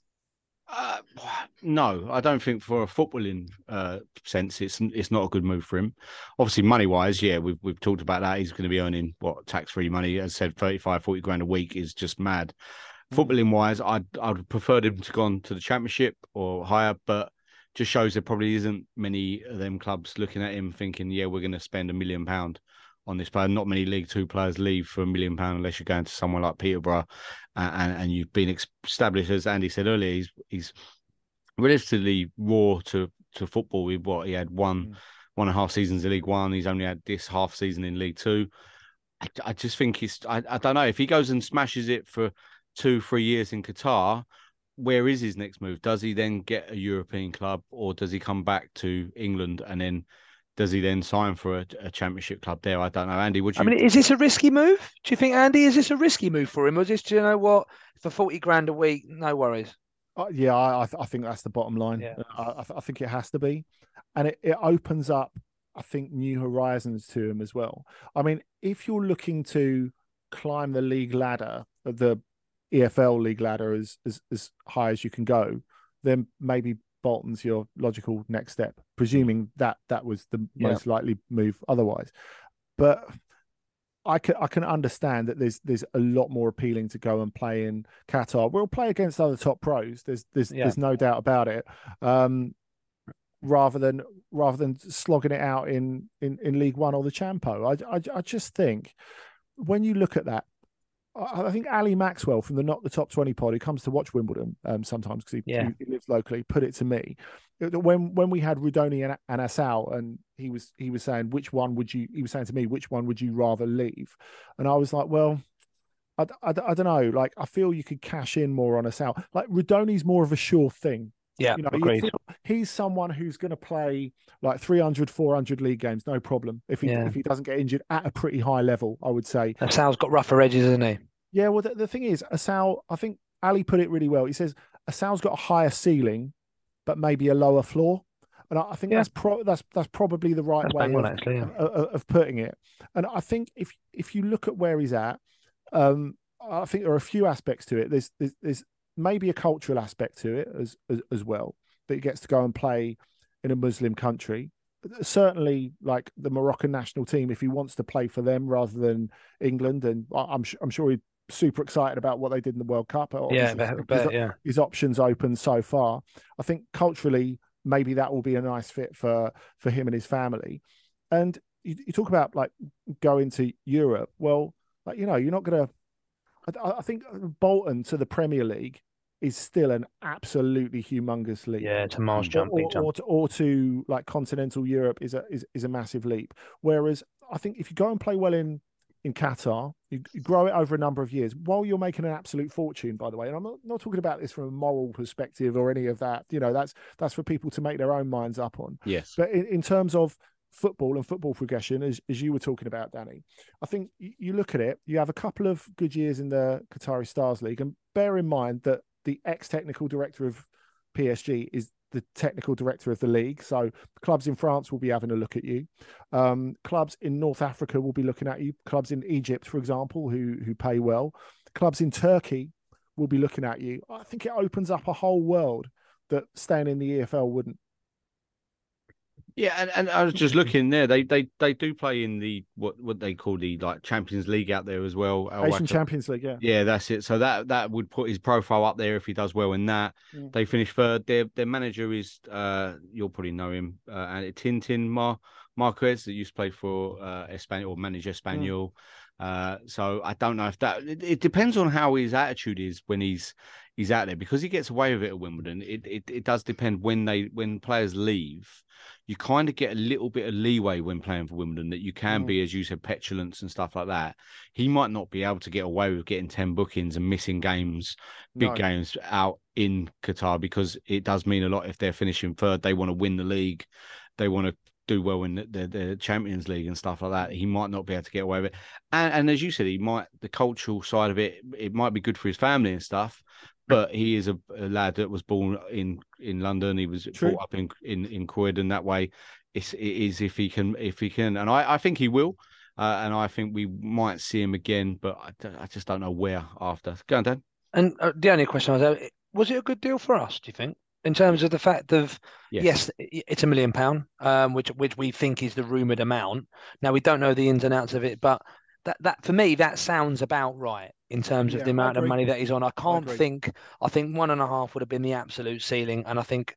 No, I don't think for a footballing sense it's not a good move for him. Obviously, money wise, yeah, we've talked about that. He's going to be earning tax-free money. As I said, 35, 40 grand a week is just mad. Footballing wise, I'd preferred him to go on to the Championship or higher, but just shows there probably isn't many of them clubs looking at him thinking, yeah, we're going to spend £1 million on this player. Not many League Two players leave for £1 million unless you're going to somewhere like Peterborough, and you've been established, as Andy said earlier. He's relatively raw to football. With what he had one and a half seasons in League One. He's only had this half season in League Two. I just think I don't know if he goes and smashes it for 2-3 years in Qatar. Where is his next move? Does he then get a European club, or does he come back to England and then? Does he then sign for a Championship club there? I don't know. Andy, would you? I mean, is this a risky move? Do you think, Andy, is this a risky move for him? Or is this, do you know what, for 40 grand a week, no worries? Yeah, I think that's the bottom line. Yeah. I think it has to be. And it opens up, I think, new horizons to him as well. I mean, if you're looking to climb the league ladder, the EFL league ladder as high as you can go, then maybe Bolton's your logical next step, presuming that was the most likely move otherwise. But I can understand that there's a lot more appealing to go and play in Qatar. We'll play against other top pros. There's no doubt about it. Rather than slogging it out in League One or the Champo. I just think when you look at that, I think Ali Maxwell from the Not the Top 20 pod, who comes to watch Wimbledon sometimes because he lives locally, put it to me when we had Rudoni and Asal, and he was saying which one would you rather leave, and I was like, well, I don't know, like I feel you could cash in more on Asal. Like Rudoni's more of a sure thing. Yeah, you know, agreed. he's someone who's going to play like 300, 400 league games, no problem. If he doesn't get injured at a pretty high level, I would say. Assal's got rougher edges, hasn't he? Yeah, well, the thing is, Assal, I think Ali put it really well. He says Assal's got a higher ceiling, but maybe a lower floor. And I think that's probably the right way of putting it. And I think if you look at where he's at, I think there are a few aspects to it. There's maybe a cultural aspect to it as well, that he gets to go and play in a Muslim country. Certainly, like the Moroccan national team, if he wants to play for them rather than England, and I'm sure he's super excited about what they did in the World Cup. His options open so far. I think culturally, maybe that will be a nice fit for him and his family. And you talk about like going to Europe. Well, like, you're not going to. I think Bolton to the Premier League is still an absolutely humongous leap. Yeah, it's a miles jump, big jump. Or to like continental Europe is a massive leap. Whereas I think if you go and play well in Qatar, you grow it over a number of years while you're making an absolute fortune, by the way. And I'm not talking about this from a moral perspective or any of that. That's for people to make their own minds up on. Yes. But in terms of football and football progression, as you were talking about, Danny, I think you look at it, you have a couple of good years in the Qatari Stars League, and bear in mind that the ex-technical director of PSG is the technical director of the league. So clubs in France will be having a look at you. Clubs in North Africa will be looking at you. Clubs in Egypt, for example, who pay well. Clubs in Turkey will be looking at you. I think it opens up a whole world that staying in the EFL wouldn't. Yeah, and I was just looking there. They do play in the what they call the like Champions League out there as well. Asian Champions League, yeah. Yeah, that's it. So that would put his profile up there if he does well in that. Yeah. They finished third. Their manager is you'll probably know him, Tintin Marquez, that used to play for Espanyol or manage Espanyol. So I don't know if that. It depends on how his attitude is when he's out there, because he gets away with it at Wimbledon. It does depend when players leave. You kind of get a little bit of leeway when playing for Wimbledon, that you can be, as you said, petulance and stuff like that. He might not be able to get away with getting 10 bookings and missing games, big games out in Qatar, because it does mean a lot if they're finishing third. They want to win the league. They want to do well in the Champions League and stuff like that. He might not be able to get away with it. And as you said, the cultural side of it might be good for his family and stuff. But he is a lad that was born in London. He was brought up in Croydon. That way, it is if he can, and I think he will, and I think we might see him again. But I just don't know where after. Go on, Dan. And the only question was it a good deal for us? Do you think, in terms of the fact of yes it's £1 million, which we think is the rumoured amount. Now we don't know the ins and outs of it, but that for me that sounds about right. In terms of the amount of money that he's on, I think 1.5 would have been the absolute ceiling, and I think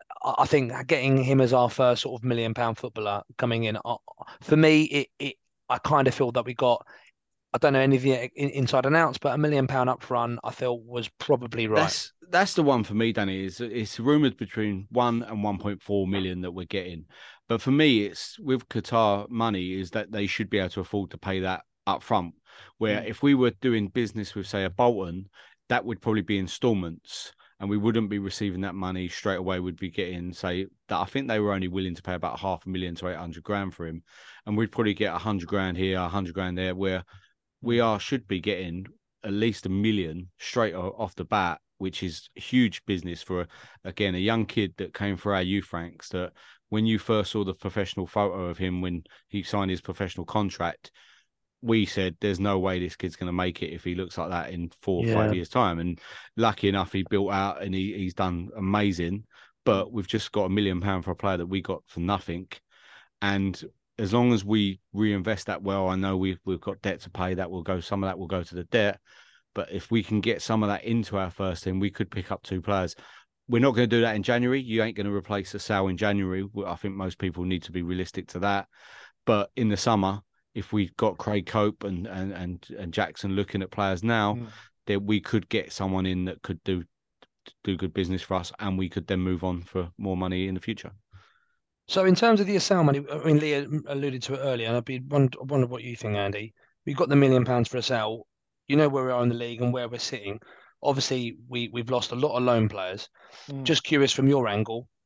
getting him as our first sort of £1 million footballer coming in, for me, I kind of feel that we got. I don't know any of the inside and outs, but £1 million up front, I feel was probably right. That's the one for me, Danny. It's rumoured between 1 and 1.4 million that we're getting, but for me, it's with Qatar money is that they should be able to afford to pay that up front. Where if we were doing business with, say, a Bolton, that would probably be installments, and we wouldn't be receiving that money straight away. We'd be getting, say, that I think they were only willing to pay about $500,000 to 800,000 for him, and we'd probably get 100,000 here, 100,000 there. Where we should be getting at least $1 million straight off the bat, which is huge business for a young kid that came for our youth ranks. That when you first saw the professional photo of him when he signed his professional contract, we said there's no way this kid's going to make it if he looks like that in 4 or 5 years' time. And lucky enough, he built out and he's done amazing. But we've just got £1 million for a player that we got for nothing. And as long as we reinvest that well, I know we've got debt to pay. Some of that will go to the debt. But if we can get some of that into our first team, we could pick up 2 players. We're not going to do that in January. You ain't going to replace Assal in January. I think most people need to be realistic to that. But in the summer, if we've got Craig Cope and Jackson looking at players now, that we could get someone in that could do good business for us, and we could then move on for more money in the future. So in terms of the Assal money, I mean, Leah alluded to it earlier, and I'd be wonder what you think, Andy. We've got the £1 million for Assal. You know where we are in the league and where we're sitting. Obviously, we've lost a lot of loan players. Just curious from your angle,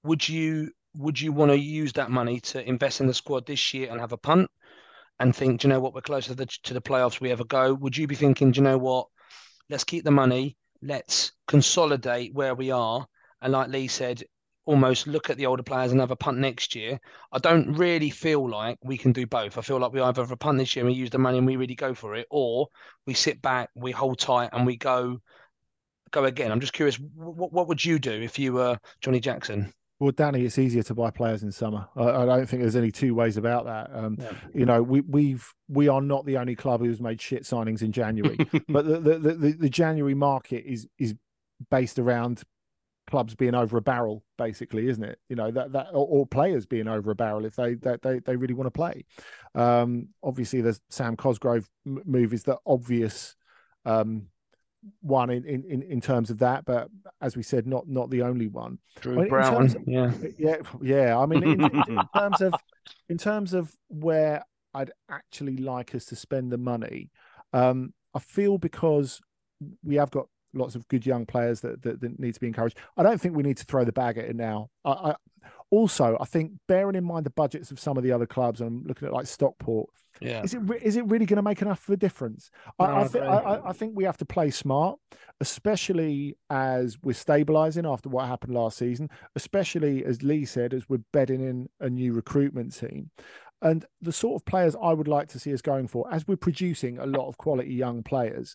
would you want to use that money to invest in the squad this year and have a punt and think, do you know what, we're closer to the playoffs we ever go? Would you be thinking, do you know what, let's keep the money, let's consolidate where we are, and like Lee said, almost look at the older players and have a punt next year? I don't really feel like we can do both. I feel like we either have a punt this year and we use the money and we really go for it, or we sit back, we hold tight, and we go again. I'm just curious, what would you do if you were Johnny Jackson? Well, Danny, it's easier to buy players in summer. I don't think there's any two ways about that. Yeah. You know, we are not the only club who's made shit signings in January, but the January market is based around clubs being over a barrel, basically, isn't it? You know, that or players being over a barrel if they really want to play. Obviously, the Sam Cosgrove move is the obvious one in terms of that, but as we said, not the only one. Drew Brown, yeah. I mean, in terms of where I'd actually like us to spend the money, I feel because we have got lots of good young players that need to be encouraged. I don't think we need to throw the bag at it now. Also, I think bearing in mind the budgets of some of the other clubs, and I'm looking at like Stockport. Yeah. Is it really going to make enough of a difference? No, I think we have to play smart, especially as we're stabilising after what happened last season, especially as Lee said, as we're bedding in a new recruitment team. And the sort of players I would like to see us going for, as we're producing a lot of quality young players,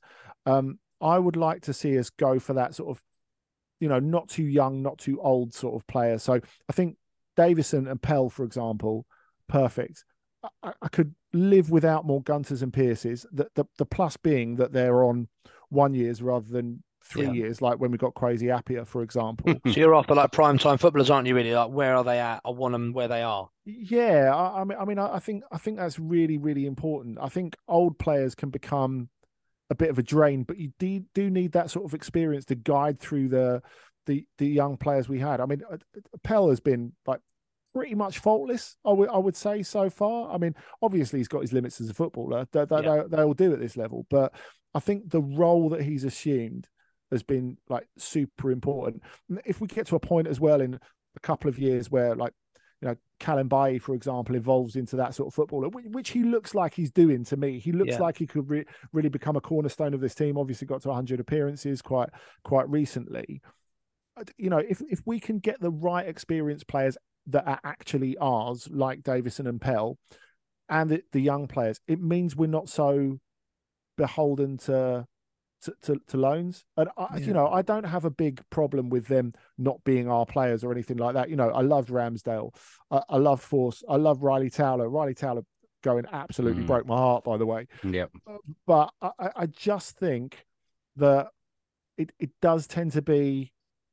I would like to see us go for that sort of, you know, not too young, not too old sort of player. So I think Davison and Pell, for example, perfect. I could live without more Gunters and Pierces. The plus being that they're on 1 years rather than 3 years, like when we got Crazy Appiah, for example. So you're after like prime time footballers, aren't you? Really, like where are they at? I want them where they are. Yeah, I think that's really, really important. I think old players can become a bit of a drain, but you do need that sort of experience to guide through the young players we had. I mean, Pell has been like pretty much faultless, I would say, so far. I mean, obviously he's got his limits as a footballer. They all do at this level, but I think the role that he's assumed has been like super important. If we get to a point as well in a couple of years where, like, you know, Callum Bailly, for example, evolves into that sort of footballer, which he looks like he's doing to me. He looks like he could really become a cornerstone of this team. Obviously got to 100 appearances quite recently. You know, if we can get the right experienced players that are actually ours, like Davison and Pell, and the young players, it means we're not so beholden to loans. And you know, I don't have a big problem with them not being our players or anything like that. You know, I loved Ramsdale, I love Force, I love Riley Towler. Riley Towler going absolutely broke my heart, by the way. Yep. But I just think that it does tend to be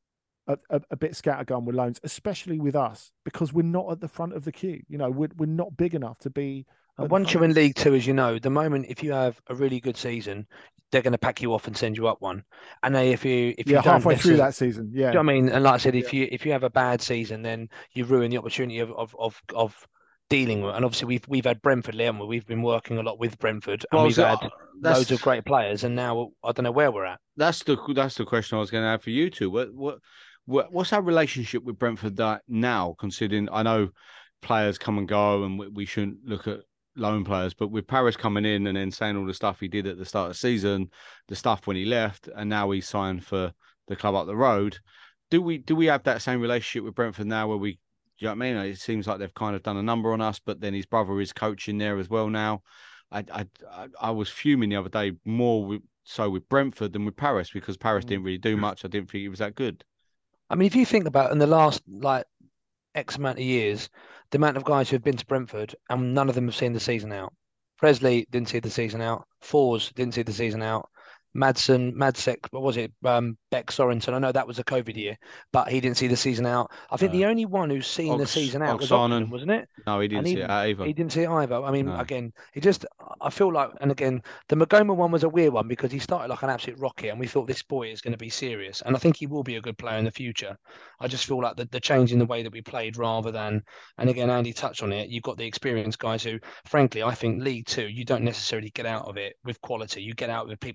a bit scattergun with loans, especially with us, because we're not at the front of the queue. You know, we're not big enough to be. Once you're in League Two, as you know, the moment if you have a really good season, they're going to pack you off and send you up one. And then if you halfway through that season, you know what I mean? And like I said, if you have a bad season, then you ruin the opportunity of dealing with. And obviously we've had Brentford, haven't we? We've been working a lot with Brentford, and we've had loads of great players. And now I don't know where we're at. That's the question I was going to have for you two. What's our relationship with Brentford now? Considering I know players come and go, and we shouldn't look at loan players, but with Paris coming in and then saying all the stuff he did at the start of the season, the stuff when he left, and now he's signed for the club up the road, do we have that same relationship with Brentford now, where we, do you know what I mean? It seems like they've kind of done a number on us, but then his brother is coaching there as well now. I was fuming the other day more so with Brentford than with Paris, because Paris didn't really do much. I didn't think he was that good. I mean, if you think about in the last like X amount of years, the amount of guys who have been to Brentford and none of them have seen the season out. Presley didn't see the season out. Fours didn't see the season out. Madsek, what was it? Beck Sorensen. I know that was a COVID year, but he didn't see the season out. I think the only one who's seen the season out was Oxenden, wasn't it? No, he didn't see it out either. He didn't see it either. I mean, again, I feel like, and again, the Magoma one was a weird one because he started like an absolute rocket, and we thought this boy is going to be serious, and I think he will be a good player in the future. I just feel like the change in the way that we played rather than, and again, Andy touched on it, you've got the experienced guys who, frankly, I think League Two, you don't necessarily get out of it with quality. You get out with people who know how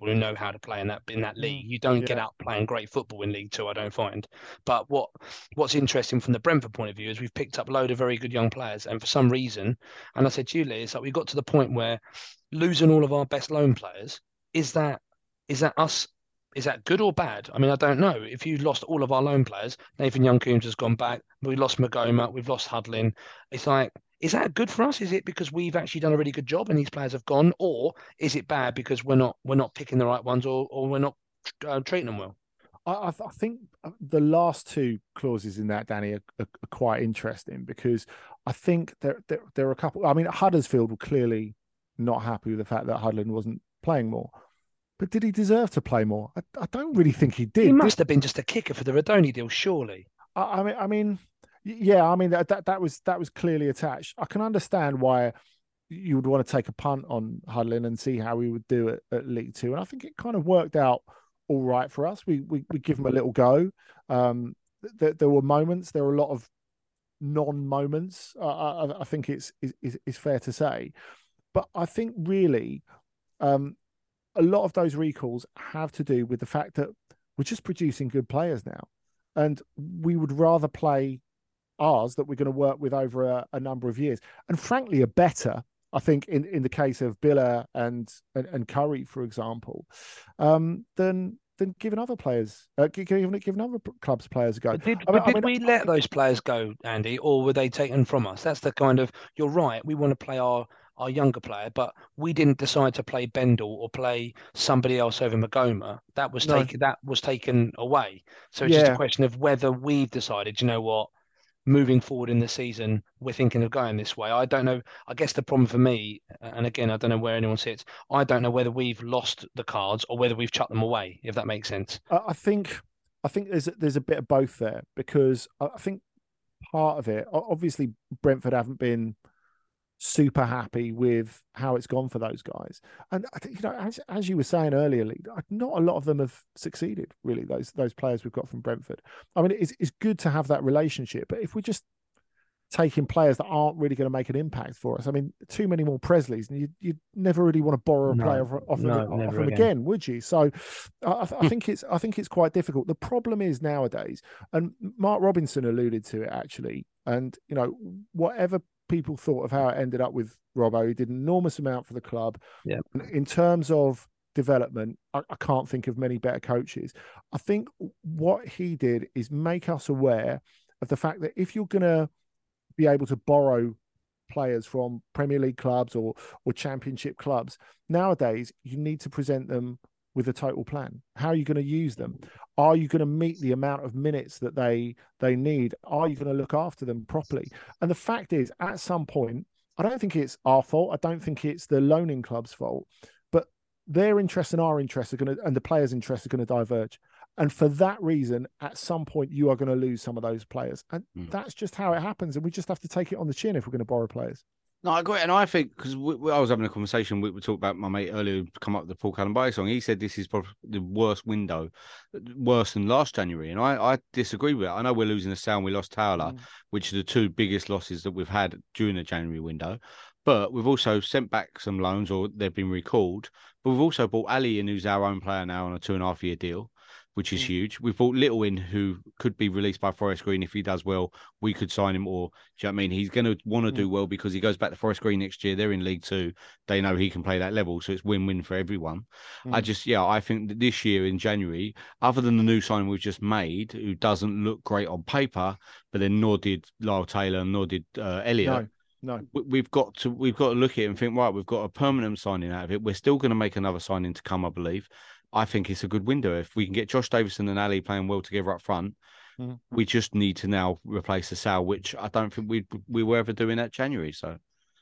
proud of playing in that league. You don't get out playing great football in League Two, I don't find. But what's interesting from the Brentford point of view is we've picked up a load of very good young players, and for some reason, and I said to you, Lee, it's like we got to the point where losing all of our best loan players, is that us? Is that good or bad? I mean, I don't know. If you lost all of our loan players, Nathan Young-Coombs has gone back. We lost Magoma. We've lost Hudlin. It's like, is that good for us? Is it because we've actually done a really good job and these players have gone, or is it bad because we're not picking the right ones, or we're not treating them well? I think the last two clauses in that, Danny, are quite interesting, because I think there are a couple. I mean, Huddersfield were clearly not happy with the fact that Hudlin wasn't playing more. But did he deserve to play more? I don't really think he did. He must have been just a kicker for the Radoni deal, surely. I mean, yeah. I mean, that was clearly attached. I can understand why you would want to take a punt on Hudlin and see how he would do it at League Two, and I think it kind of worked out all right for us. We give him a little go. There were moments. There were a lot of non-moments. I think it's fair to say, but I think really. A lot of those recalls have to do with the fact that we're just producing good players now, and we would rather play ours that we're going to work with over a number of years, and frankly, are better. I think in the case of Billa and Curry, for example, than giving other players, giving other clubs players a go. Did we let those players go, Andy, or were they taken from us? That's the kind of, you're right. We want to play our younger player, but we didn't decide to play Bendel or play somebody else over Magoma. That was taken away. So it's just a question of whether we've decided, you know what, moving forward in the season, we're thinking of going this way. I don't know. I guess the problem for me, and again, I don't know where anyone sits, I don't know whether we've lost the cards or whether we've chucked them away, if that makes sense. I think there's a bit of both there, because I think part of it, obviously, Brentford haven't been super happy with how it's gone for those guys, and I think, as you were saying earlier, Lee, not a lot of them have succeeded. Really, those players we've got from Brentford. I mean, it's good to have that relationship, but if we're just taking players that aren't really going to make an impact for us, I mean, too many more Presleys, and you never really want to borrow a player off them again, would you? So I think it's quite difficult. The problem is nowadays, and Mark Robinson alluded to it actually, and whatever people thought of how it ended up with Robbo, he did an enormous amount for the club. Yeah. In terms of development, I can't think of many better coaches. I think what he did is make us aware of the fact that if you're going to be able to borrow players from Premier League clubs or Championship clubs, nowadays you need to present them with a total plan. How are you going to use them? Are you going to meet the amount of minutes that they need? Are you going to look after them properly? And the fact is, at some point, I don't think it's our fault. I don't think it's the loaning club's fault, but their interests and our interests and the players' interests are going to diverge. And for that reason, at some point, you are going to lose some of those players. And that's just how it happens. And we just have to take it on the chin if we're going to borrow players. No, I agree. And I think, because I was having a conversation, we talked about my mate earlier who come up with the Paul Callenby song. He said this is probably the worst window, worse than last January. And I disagree with it. I know we're losing Sal and we lost Towler, which are the two biggest losses that we've had during the January window. But we've also sent back some loans, or they've been recalled. But we've also bought Ali in, who's our own player now on a 2.5-year deal, which is huge. We've bought Little in, who could be released by Forest Green. If he does well, we could sign him. Or, do you know what I mean? He's going to want to do well because he goes back to Forest Green next year. They're in League Two. They know he can play that level. So it's win-win for everyone. I think that this year in January, other than the new signing we've just made, who doesn't look great on paper, but then nor did Lyle Taylor, nor did Elliott. No. We've got to look at it and think, right, we've got a permanent signing out of it. We're still going to make another signing to come, I believe. I think it's a good window. If we can get Josh Davison and Ali playing well together up front, we just need to now replace the Sal, which I don't think we were ever doing that January. So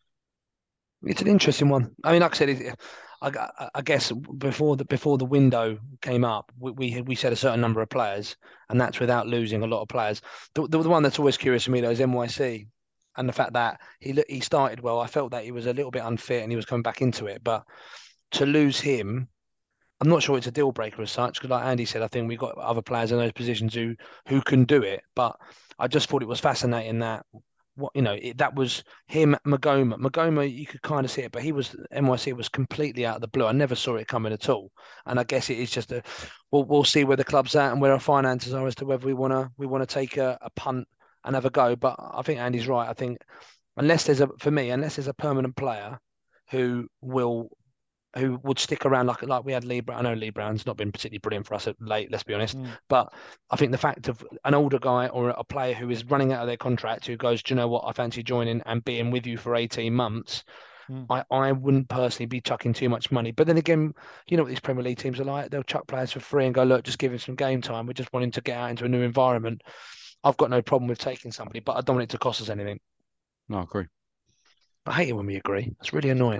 it's an interesting one. I mean, like I said, I guess before the window came up, we said a certain number of players, and that's without losing a lot of players. The one that's always curious to me though is NYC, and the fact that he started well. I felt that he was a little bit unfit and he was coming back into it, but to lose him, I'm not sure it's a deal breaker as such, because like Andy said, I think we've got other players in those positions who can do it. But I just thought it was fascinating that that was him, Magoma. Magoma, you could kind of see it, but NYC was completely out of the blue. I never saw it coming at all. And I guess it is just we'll see where the club's at and where our finances are as to whether we wanna take a punt and have a go. But I think Andy's right. I think unless there's a permanent player who would stick around like we had Lee Brown. I know Lee Brown's not been particularly brilliant for us late, let's be honest. But I think the fact of an older guy or a player who is running out of their contract who goes, do you know what, I fancy joining and being with you for 18 months, I wouldn't personally be chucking too much money. But then again, you know what these Premier League teams are like. They'll chuck players for free and go, look, just give him some game time. We just want him to get out into a new environment. I've got no problem with taking somebody, but I don't want it to cost us anything. No, I agree. I hate it when we agree. It's really annoying.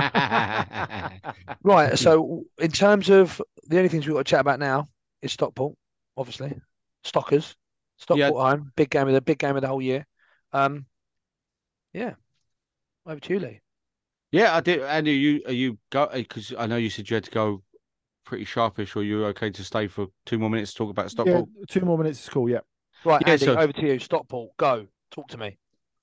Right. So in terms of the only things we've got to chat about now is Stockport, obviously. Stockport home. Big game of the whole year. Yeah. Over to you, Lee. Yeah, I did. Andy, are you go because I know you said you had to go pretty sharpish, or you're okay to stay for 2 more minutes to talk about Stockport? Yeah, 2 more minutes is cool, yeah. Right, yeah, Andy, over to you. Stockport, go. Talk to me.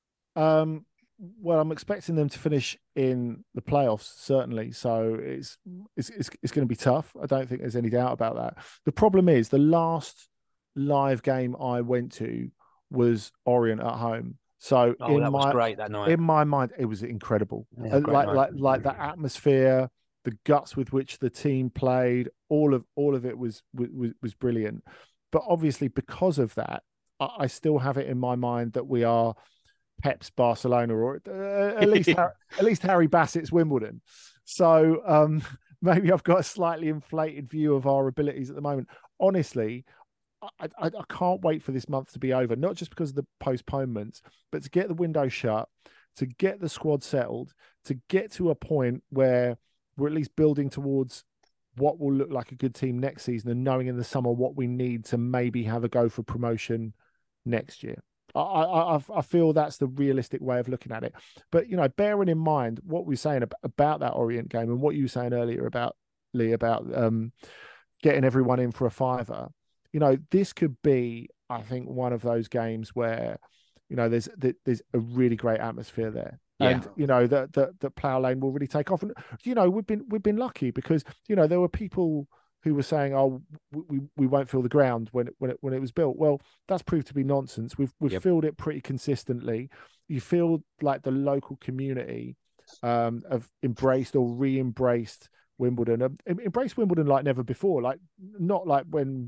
Well, I'm expecting them to finish in the playoffs, certainly. So it's going to be tough. I don't think there's any doubt about that. The problem is the last live game I went to was Orient at home. So was great that night. In my mind, it was incredible. Yeah, like the atmosphere, the guts with which the team played, all of it was brilliant. But obviously, because of that, I still have it in my mind that we are Pep's Barcelona, or at least Harry Bassett's Wimbledon. So maybe I've got a slightly inflated view of our abilities at the moment. Honestly, I can't wait for this month to be over, not just because of the postponements, but to get the window shut, to get the squad settled, to get to a point where we're at least building towards what will look like a good team next season, and knowing in the summer what we need to maybe have a go for promotion next year. I feel that's the realistic way of looking at it. But, bearing in mind what we're saying about that Orient game and what you were saying earlier about, Lee, about getting everyone in for a fiver, this could be, I think, one of those games where, there's a really great atmosphere there. Yeah. And, the Plough Lane will really take off. And, we've been lucky because, there were people who were saying, "Oh, we won't fill the ground when it was built." Well, that's proved to be nonsense. We've filled it pretty consistently. You feel like the local community have embraced or re-embraced Wimbledon, embraced Wimbledon like never before. Like not like when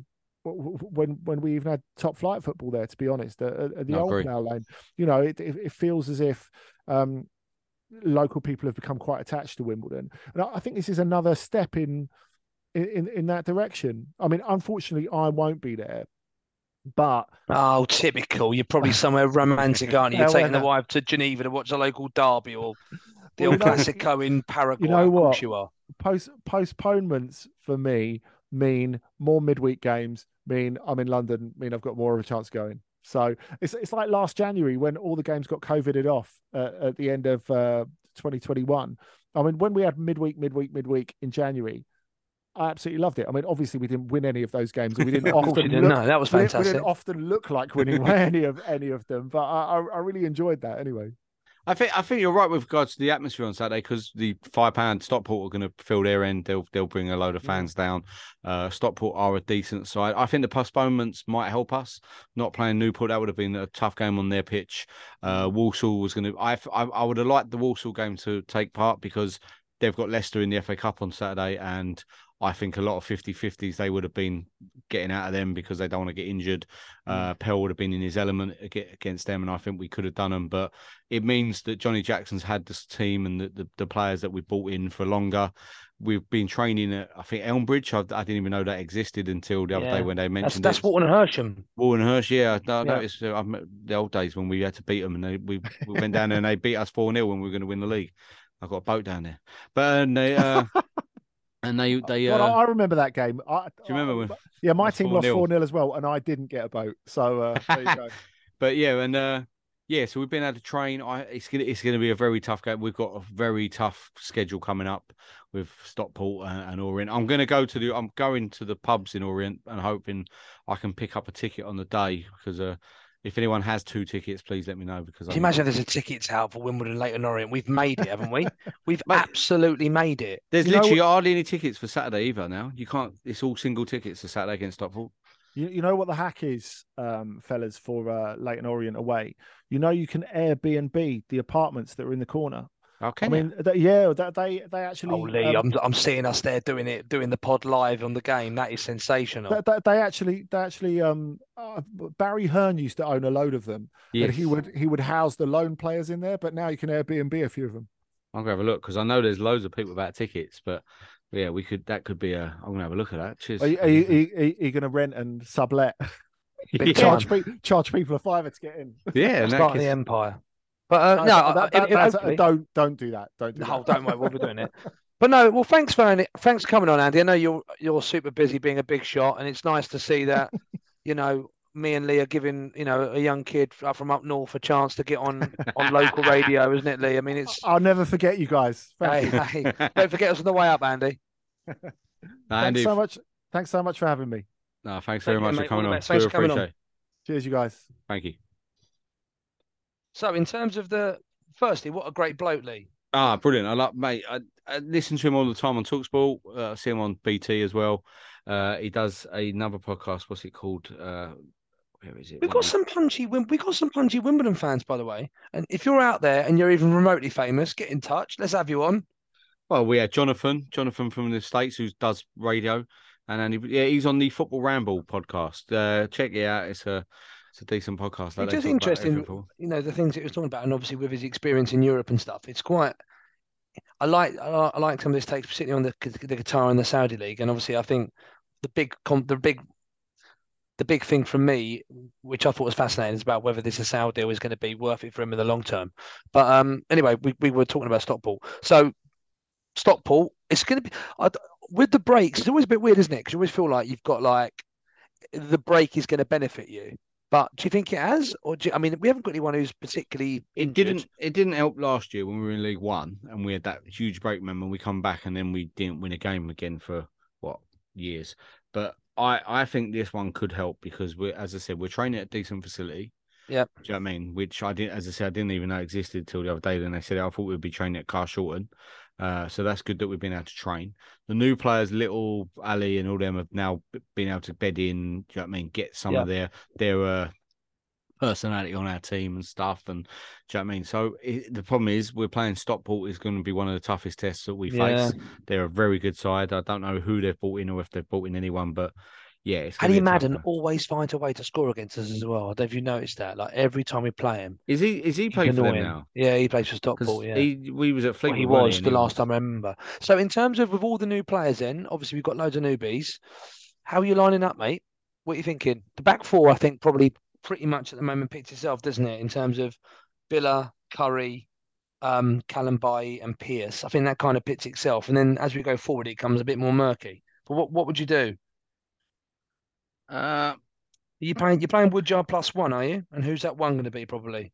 we even had top flight football there. To be honest, at the old Plough Lane, it feels as if local people have become quite attached to Wimbledon, and I think this is another step in that direction. I mean, unfortunately, I won't be there, but typical. You're probably somewhere romantic, aren't you? You're taking the wife to Geneva to watch a local derby or the old Classico in Paraguay. You know what? Of course you are. Postponements for me mean more midweek games. Mean I'm in London. Mean I've got more of a chance going. So it's like last January when all the games got COVIDed off at the end of 2021. I mean, when we had midweek in January, I absolutely loved it. I mean, obviously we didn't win any of those games. We didn't often that was fantastic. We didn't often look like winning any of them, but I really enjoyed that anyway. I think you're right with regards to the atmosphere on Saturday, because the £5 Stockport are going to fill their end. They'll bring a load of fans down. Stockport are a decent side. I think the postponements might help us. Not playing Newport, that would have been a tough game on their pitch. Walsall was going to. I would have liked the Walsall game to take part because they've got Leicester in the FA Cup on Saturday, and I think a lot of 50-50s they would have been getting out of them because they don't want to get injured. Pell would have been in his element against them, and I think we could have done them. But it means that Johnny Jackson's had this team and the players that we brought in for longer. We've been training at, I think, Elmbridge. I didn't even know that existed until the other day when they mentioned that's Walton and Hersham. Walton and Hersham, yeah. I noticed the old days when we had to beat them, and we went down there and they beat us 4-0 when we were going to win the league. I got a boat down there. But they... And they I remember that game. Do you remember when? Yeah, my team lost 4-0 as well, and I didn't get a boat. So there you go. But yeah, and so we've been able to train. It's gonna be a very tough game. We've got a very tough schedule coming up with Stockport and Orient. I'm going to the pubs in Orient and hoping I can pick up a ticket on the day because If anyone has 2 tickets, please let me know because Can you imagine there's a tickets out for Wimbledon, Leighton Orient? We've made it, haven't we? We've Mate, absolutely made it. there's literally hardly any tickets for Saturday either now. You can't. It's all single tickets for Saturday against Stockport. You know what the hack is, fellas, for Leighton Orient away? You know you can Airbnb the apartments that are in the corner. Okay. I mean, they actually. Oh, Lee, I'm seeing us there doing the pod live on the game. That is sensational. They actually Barry Hearn used to own a load of them. Yes. And he would house the loan players in there, but now you can Airbnb a few of them. I'm gonna have a look because I know there's loads of people about tickets, but yeah, that could be I'm gonna have a look at that. Cheers. Are you going to rent and sublet? Charge people a £5 to get in. Yeah, Starting the empire. But don't do that. Don't worry, we'll be doing it. But no, well, thanks for coming on, Andy. I know you're super busy being a big shot, and it's nice to see that me and Lee are giving a young kid from up north a chance to get on local radio, isn't it, Lee? I mean, I'll never forget you guys. Hey, don't forget us on the way up, Andy. Andy, thanks so much for having me. No, thanks very much for coming on. Thanks for coming on. Cheers, you guys. Thank you. So, in terms of firstly, what a great bloke, Lee. Brilliant. I listen to him all the time on TalkSport. I see him on BT as well. He does another podcast. What's it called? Where is it? We've got some punchy Wimbledon fans, by the way. And if you're out there and you're even remotely famous, get in touch. Let's have you on. Well, we had Jonathan from the States who does radio, and he's on the Football Ramble podcast. Check it out. It's a decent podcast. It's just interesting, the things that he was talking about, and obviously with his experience in Europe and stuff. It's quite. I like some of his takes, particularly on the guitar in the Saudi league, and obviously I think the big thing from me, which I thought was fascinating, is about whether this Saudi deal is going to be worth it for him in the long term. But anyway, we were talking about Stockport. So Stockport, it's going to be with the breaks. It's always a bit weird, isn't it? Because you always feel like you've got the break is going to benefit you. But do you think it has, we haven't got anyone who's particularly injured. It didn't help last year when we were in League One and we had that huge break. Remember, we come back and then we didn't win a game again for years. But I think this one could help because as I said, we're training at a decent facility. Yeah. Do you know what I mean? Which I didn't even know existed till the other day. Then they said I thought we'd be training at Carshalton. So that's good that we've been able to train. The new players, Little, Ali, and all them have now been able to bed in. Do you know what I mean? Get some of their personality on our team and stuff. And do you know what I mean? So the problem is we're playing Stockport is going to be one of the toughest tests that we face. They're a very good side. I don't know who they've brought in or if they've brought in anyone, but yeah. It's Ali Madden always finds a way to score against us as well. I don't know if you noticed that. Like every time we play him. Is he playing for them now? Yeah, he plays for Stockport. Yeah. We was at Fleetwood. He was the last time I remember. So in terms of with all the new players in, obviously we've got loads of newbies. How are you lining up, mate? What are you thinking? The back four, I think, probably pretty much at the moment picks itself, doesn't it? In terms of Billa, Curry, Kalambai and Pierce. I think that kind of pits itself. And then as we go forward, it comes a bit more murky. But what would you do? You're playing Woodyard +1, are you? And who's that one going to be probably?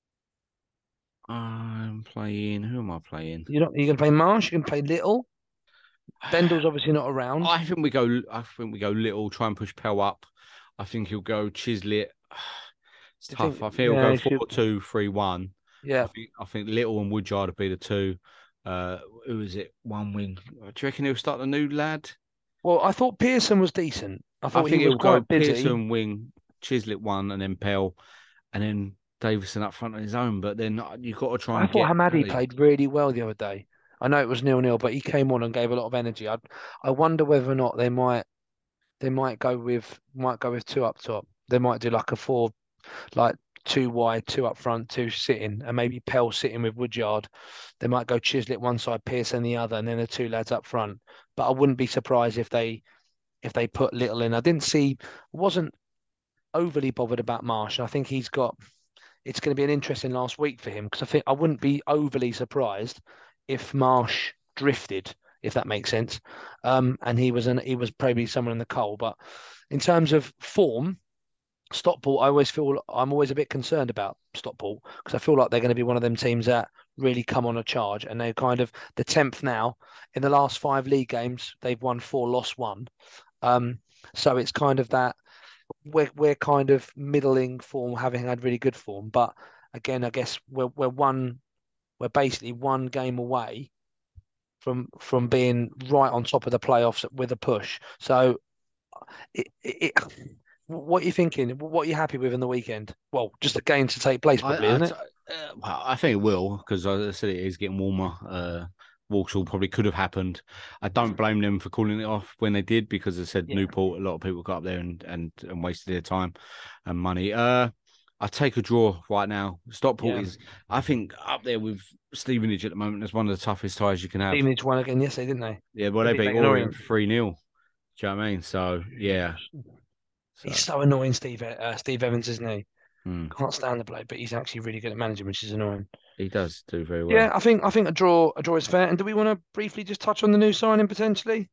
I'm playing. Who am I playing? You're going to play Marsh. You're going to play Little. Bendel's obviously not around. I think we go Little. Try and push Pell up. I think he'll go Chislett. It's tough. I think he'll go 4-2-3-1. Yeah. I think Little and Woodyard will be the two. Who is it? One wing. Do you reckon he'll start the new lad? Well, I thought Pearson was decent. I think he'll go Pearson wing, Chislett one, and then Pell, and then Davison up front on his own. But then you've got to try. I thought Hamadi played really well the other day. I know it was 0-0, but he came on and gave a lot of energy. I wonder whether or not they might go with two up top. They might do like a 4, like 2 wide, 2 up front, 2 sitting, and maybe Pell sitting with Woodyard. They might go Chislett one side, Pearson the other, and then the 2 lads up front. But I wouldn't be surprised if they put Little in. I wasn't overly bothered about Marsh. I think it's going to be an interesting last week for him because I wouldn't be overly surprised if Marsh drifted, if that makes sense. And he was probably somewhere in the coal. But in terms of form, Stockport, I'm always a bit concerned about Stockport because I feel like they're going to be one of them teams that really come on a charge, and they're kind of the 10th now. In the last 5 league games, they've won 4, lost 1. So it's kind of that we're kind of middling form, having had really good form. But again, I guess we're basically one game away from being right on top of the playoffs with a push. So, what are you thinking? What are you happy with in the weekend? Well, just a game to take place, probably, isn't it? Well, I think it will because as I said, it is getting warmer. Walsall probably could have happened. I don't blame them for calling it off when they did because, as I said, Newport, a lot of people got up there and wasted their time and money. I take a draw right now. Stockport is, I think, up there with Stevenage at the moment. It's one of the toughest ties you can have. Stevenage won again yesterday, didn't they? Yeah, well, they beat Orient 3-0. Do you know what I mean? So, yeah. He's so annoying, Steve Evans, isn't he? Can't stand the bloke, but he's actually really good at managing, which is annoying. He does do very well. Yeah, I think a draw is fair. And do we want to briefly just touch on the new signing potentially?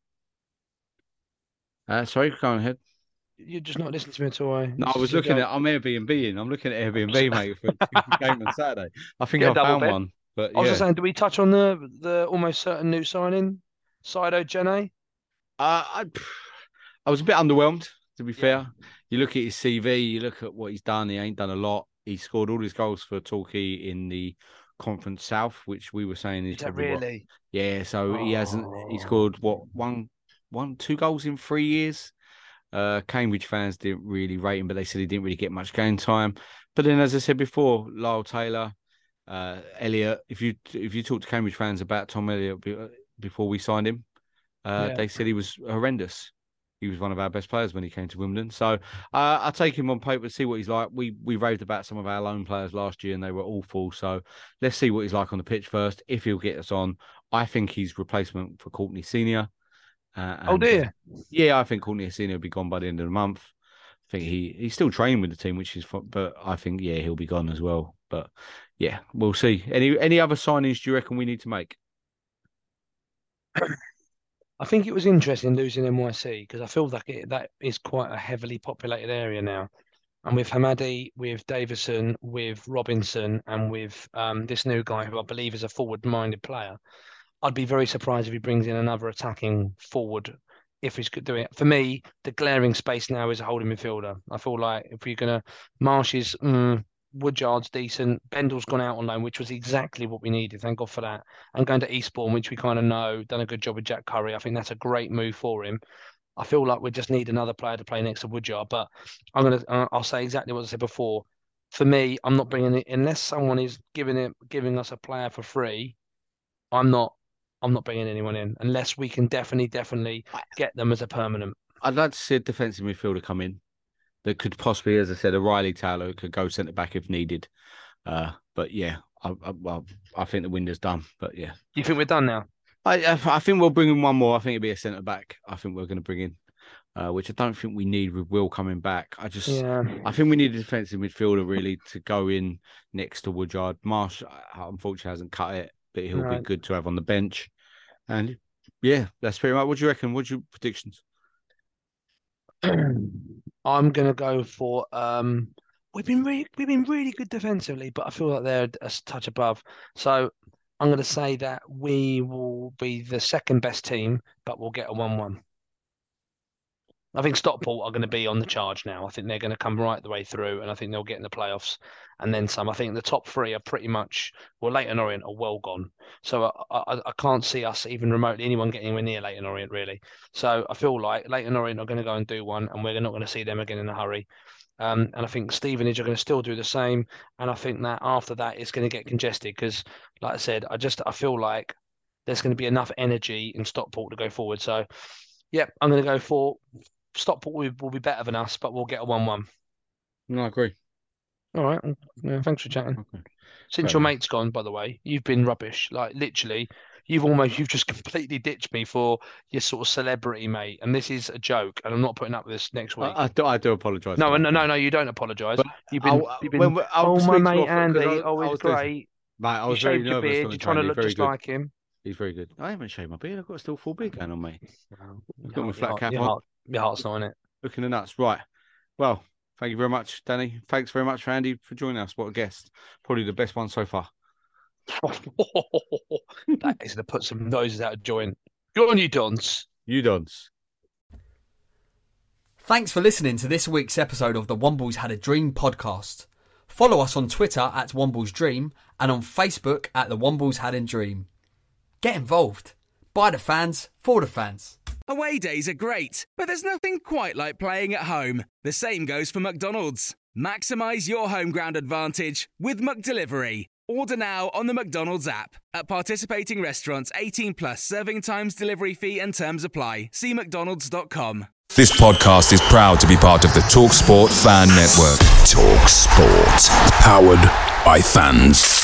Sorry, go ahead. You're just not listening to me at all. No, I was looking at. I'm Airbnb-ing. I'm looking at Airbnb, mate, for the game on Saturday. I think I found one. But I was just saying, do we touch on the almost certain new signing, Saido Jene? I was a bit underwhelmed, to be fair. You look at his CV, you look at what he's done. He ain't done a lot. He scored all his goals for Torquay in the Conference South, which we were saying is probably really? Yeah, so he hasn't. He scored two goals in 3 years. Cambridge fans didn't really rate him, but they said he didn't really get much game time. But then, as I said before, Lyle Taylor, Elliott. If you talk to Cambridge fans about Tom Elliott before we signed him, they said he was horrendous. He was one of our best players when he came to Wimbledon. So I take him on paper to see what he's like. We raved about some of our loan players last year and they were awful. So let's see what he's like on the pitch first. If he'll get us on, I think he's replacement for Courtney Senior. Oh dear. Yeah, I think Courtney Senior will be gone by the end of the month. I think he's still training with the team, which is fun, but I think he'll be gone as well. But yeah, we'll see. Any other signings do you reckon we need to make? I think it was interesting losing NYC because I feel like that is quite a heavily populated area now. And with Hamadi, with Davison, with Robinson, and with this new guy who I believe is a forward-minded player, I'd be very surprised if he brings in another attacking forward if he's do it. For me, the glaring space now is a holding midfielder. I feel like if you're going to... Marsh is... Woodyard's decent. Bendell's gone out on loan, which was exactly what we needed. Thank God for that. And going to Eastbourne, which we kind of know, done a good job with Jack Curry. I think that's a great move for him. I feel like we just need another player to play next to Woodyard. But I'll say exactly what I said before. For me, I'm not bringing it unless someone is giving us a player for free. I'm not bringing anyone in unless we can definitely get them as a permanent. I'd like to see a defensive midfielder come in. That could possibly, as I said, a Riley Taylor who could go centre back if needed. But yeah, I think the window's done. But yeah, you think we're done now? I think we'll bring in one more. I think it'll be a centre back. I think we're going to bring in, which I don't think we need with Will coming back. I think we need a defensive midfielder really to go in next to Woodyard. Marsh, unfortunately, hasn't cut it, but he'll be good to have on the bench. And yeah, that's pretty much. What do you reckon? What's your predictions? I'm gonna go for we've been really good defensively, but I feel like they're a touch above. So I'm gonna say that we will be the second best team, but we'll get a 1-1. I think Stockport are going to be on the charge now. I think they're going to come right the way through, and I think they'll get in the playoffs and then some. I think the top three are pretty much, Leyton Orient are well gone. So I can't see us even remotely anyone getting anywhere near Leyton Orient, really. So I feel like Leyton Orient are going to go and do one, and we're not going to see them again in a hurry. And I think Stevenage are going to still do the same. And I think that after that, it's going to get congested because, like I said, I feel like there's going to be enough energy in Stockport to go forward. So, yeah, I'm going to go for Stockport will be better than us, but we'll get a 1-1. No, I agree. All right. Yeah, thanks for chatting. Okay. Since your mate's gone, by the way, you've been rubbish. Like, literally, you've just completely ditched me for your sort of celebrity mate. And this is a joke, and I'm not putting up with this next week. I do apologise. No, you don't apologise. You've been my mate Andy, always great. Mate, I was very nervous. Beard, you're trying to look just like him. He's very good. I haven't shaved my beard. I've got a still full beard going on, mate. I've got my flat cap on. Your heart's not in it. Looking the nuts. Right. Well, thank you very much, Danny. Thanks very much for Andy for joining us. What a guest. Probably the best one so far. That is to put some noses out of joint. Go on, you dons. You dons. Thanks for listening to this week's episode of the Wombles Had a Dream podcast. Follow us on Twitter at Wombles Dream and on Facebook at the Wombles Had a Dream. Get involved. By the fans, for the fans. Away days are great, but there's nothing quite like playing at home. The same goes for McDonald's. Maximise your home ground advantage with McDelivery. Order now on the McDonald's app. At participating restaurants, 18 plus, serving times, delivery fee and terms apply. See mcdonalds.com. This podcast is proud to be part of the TalkSport Fan Network. TalkSport. Powered by fans.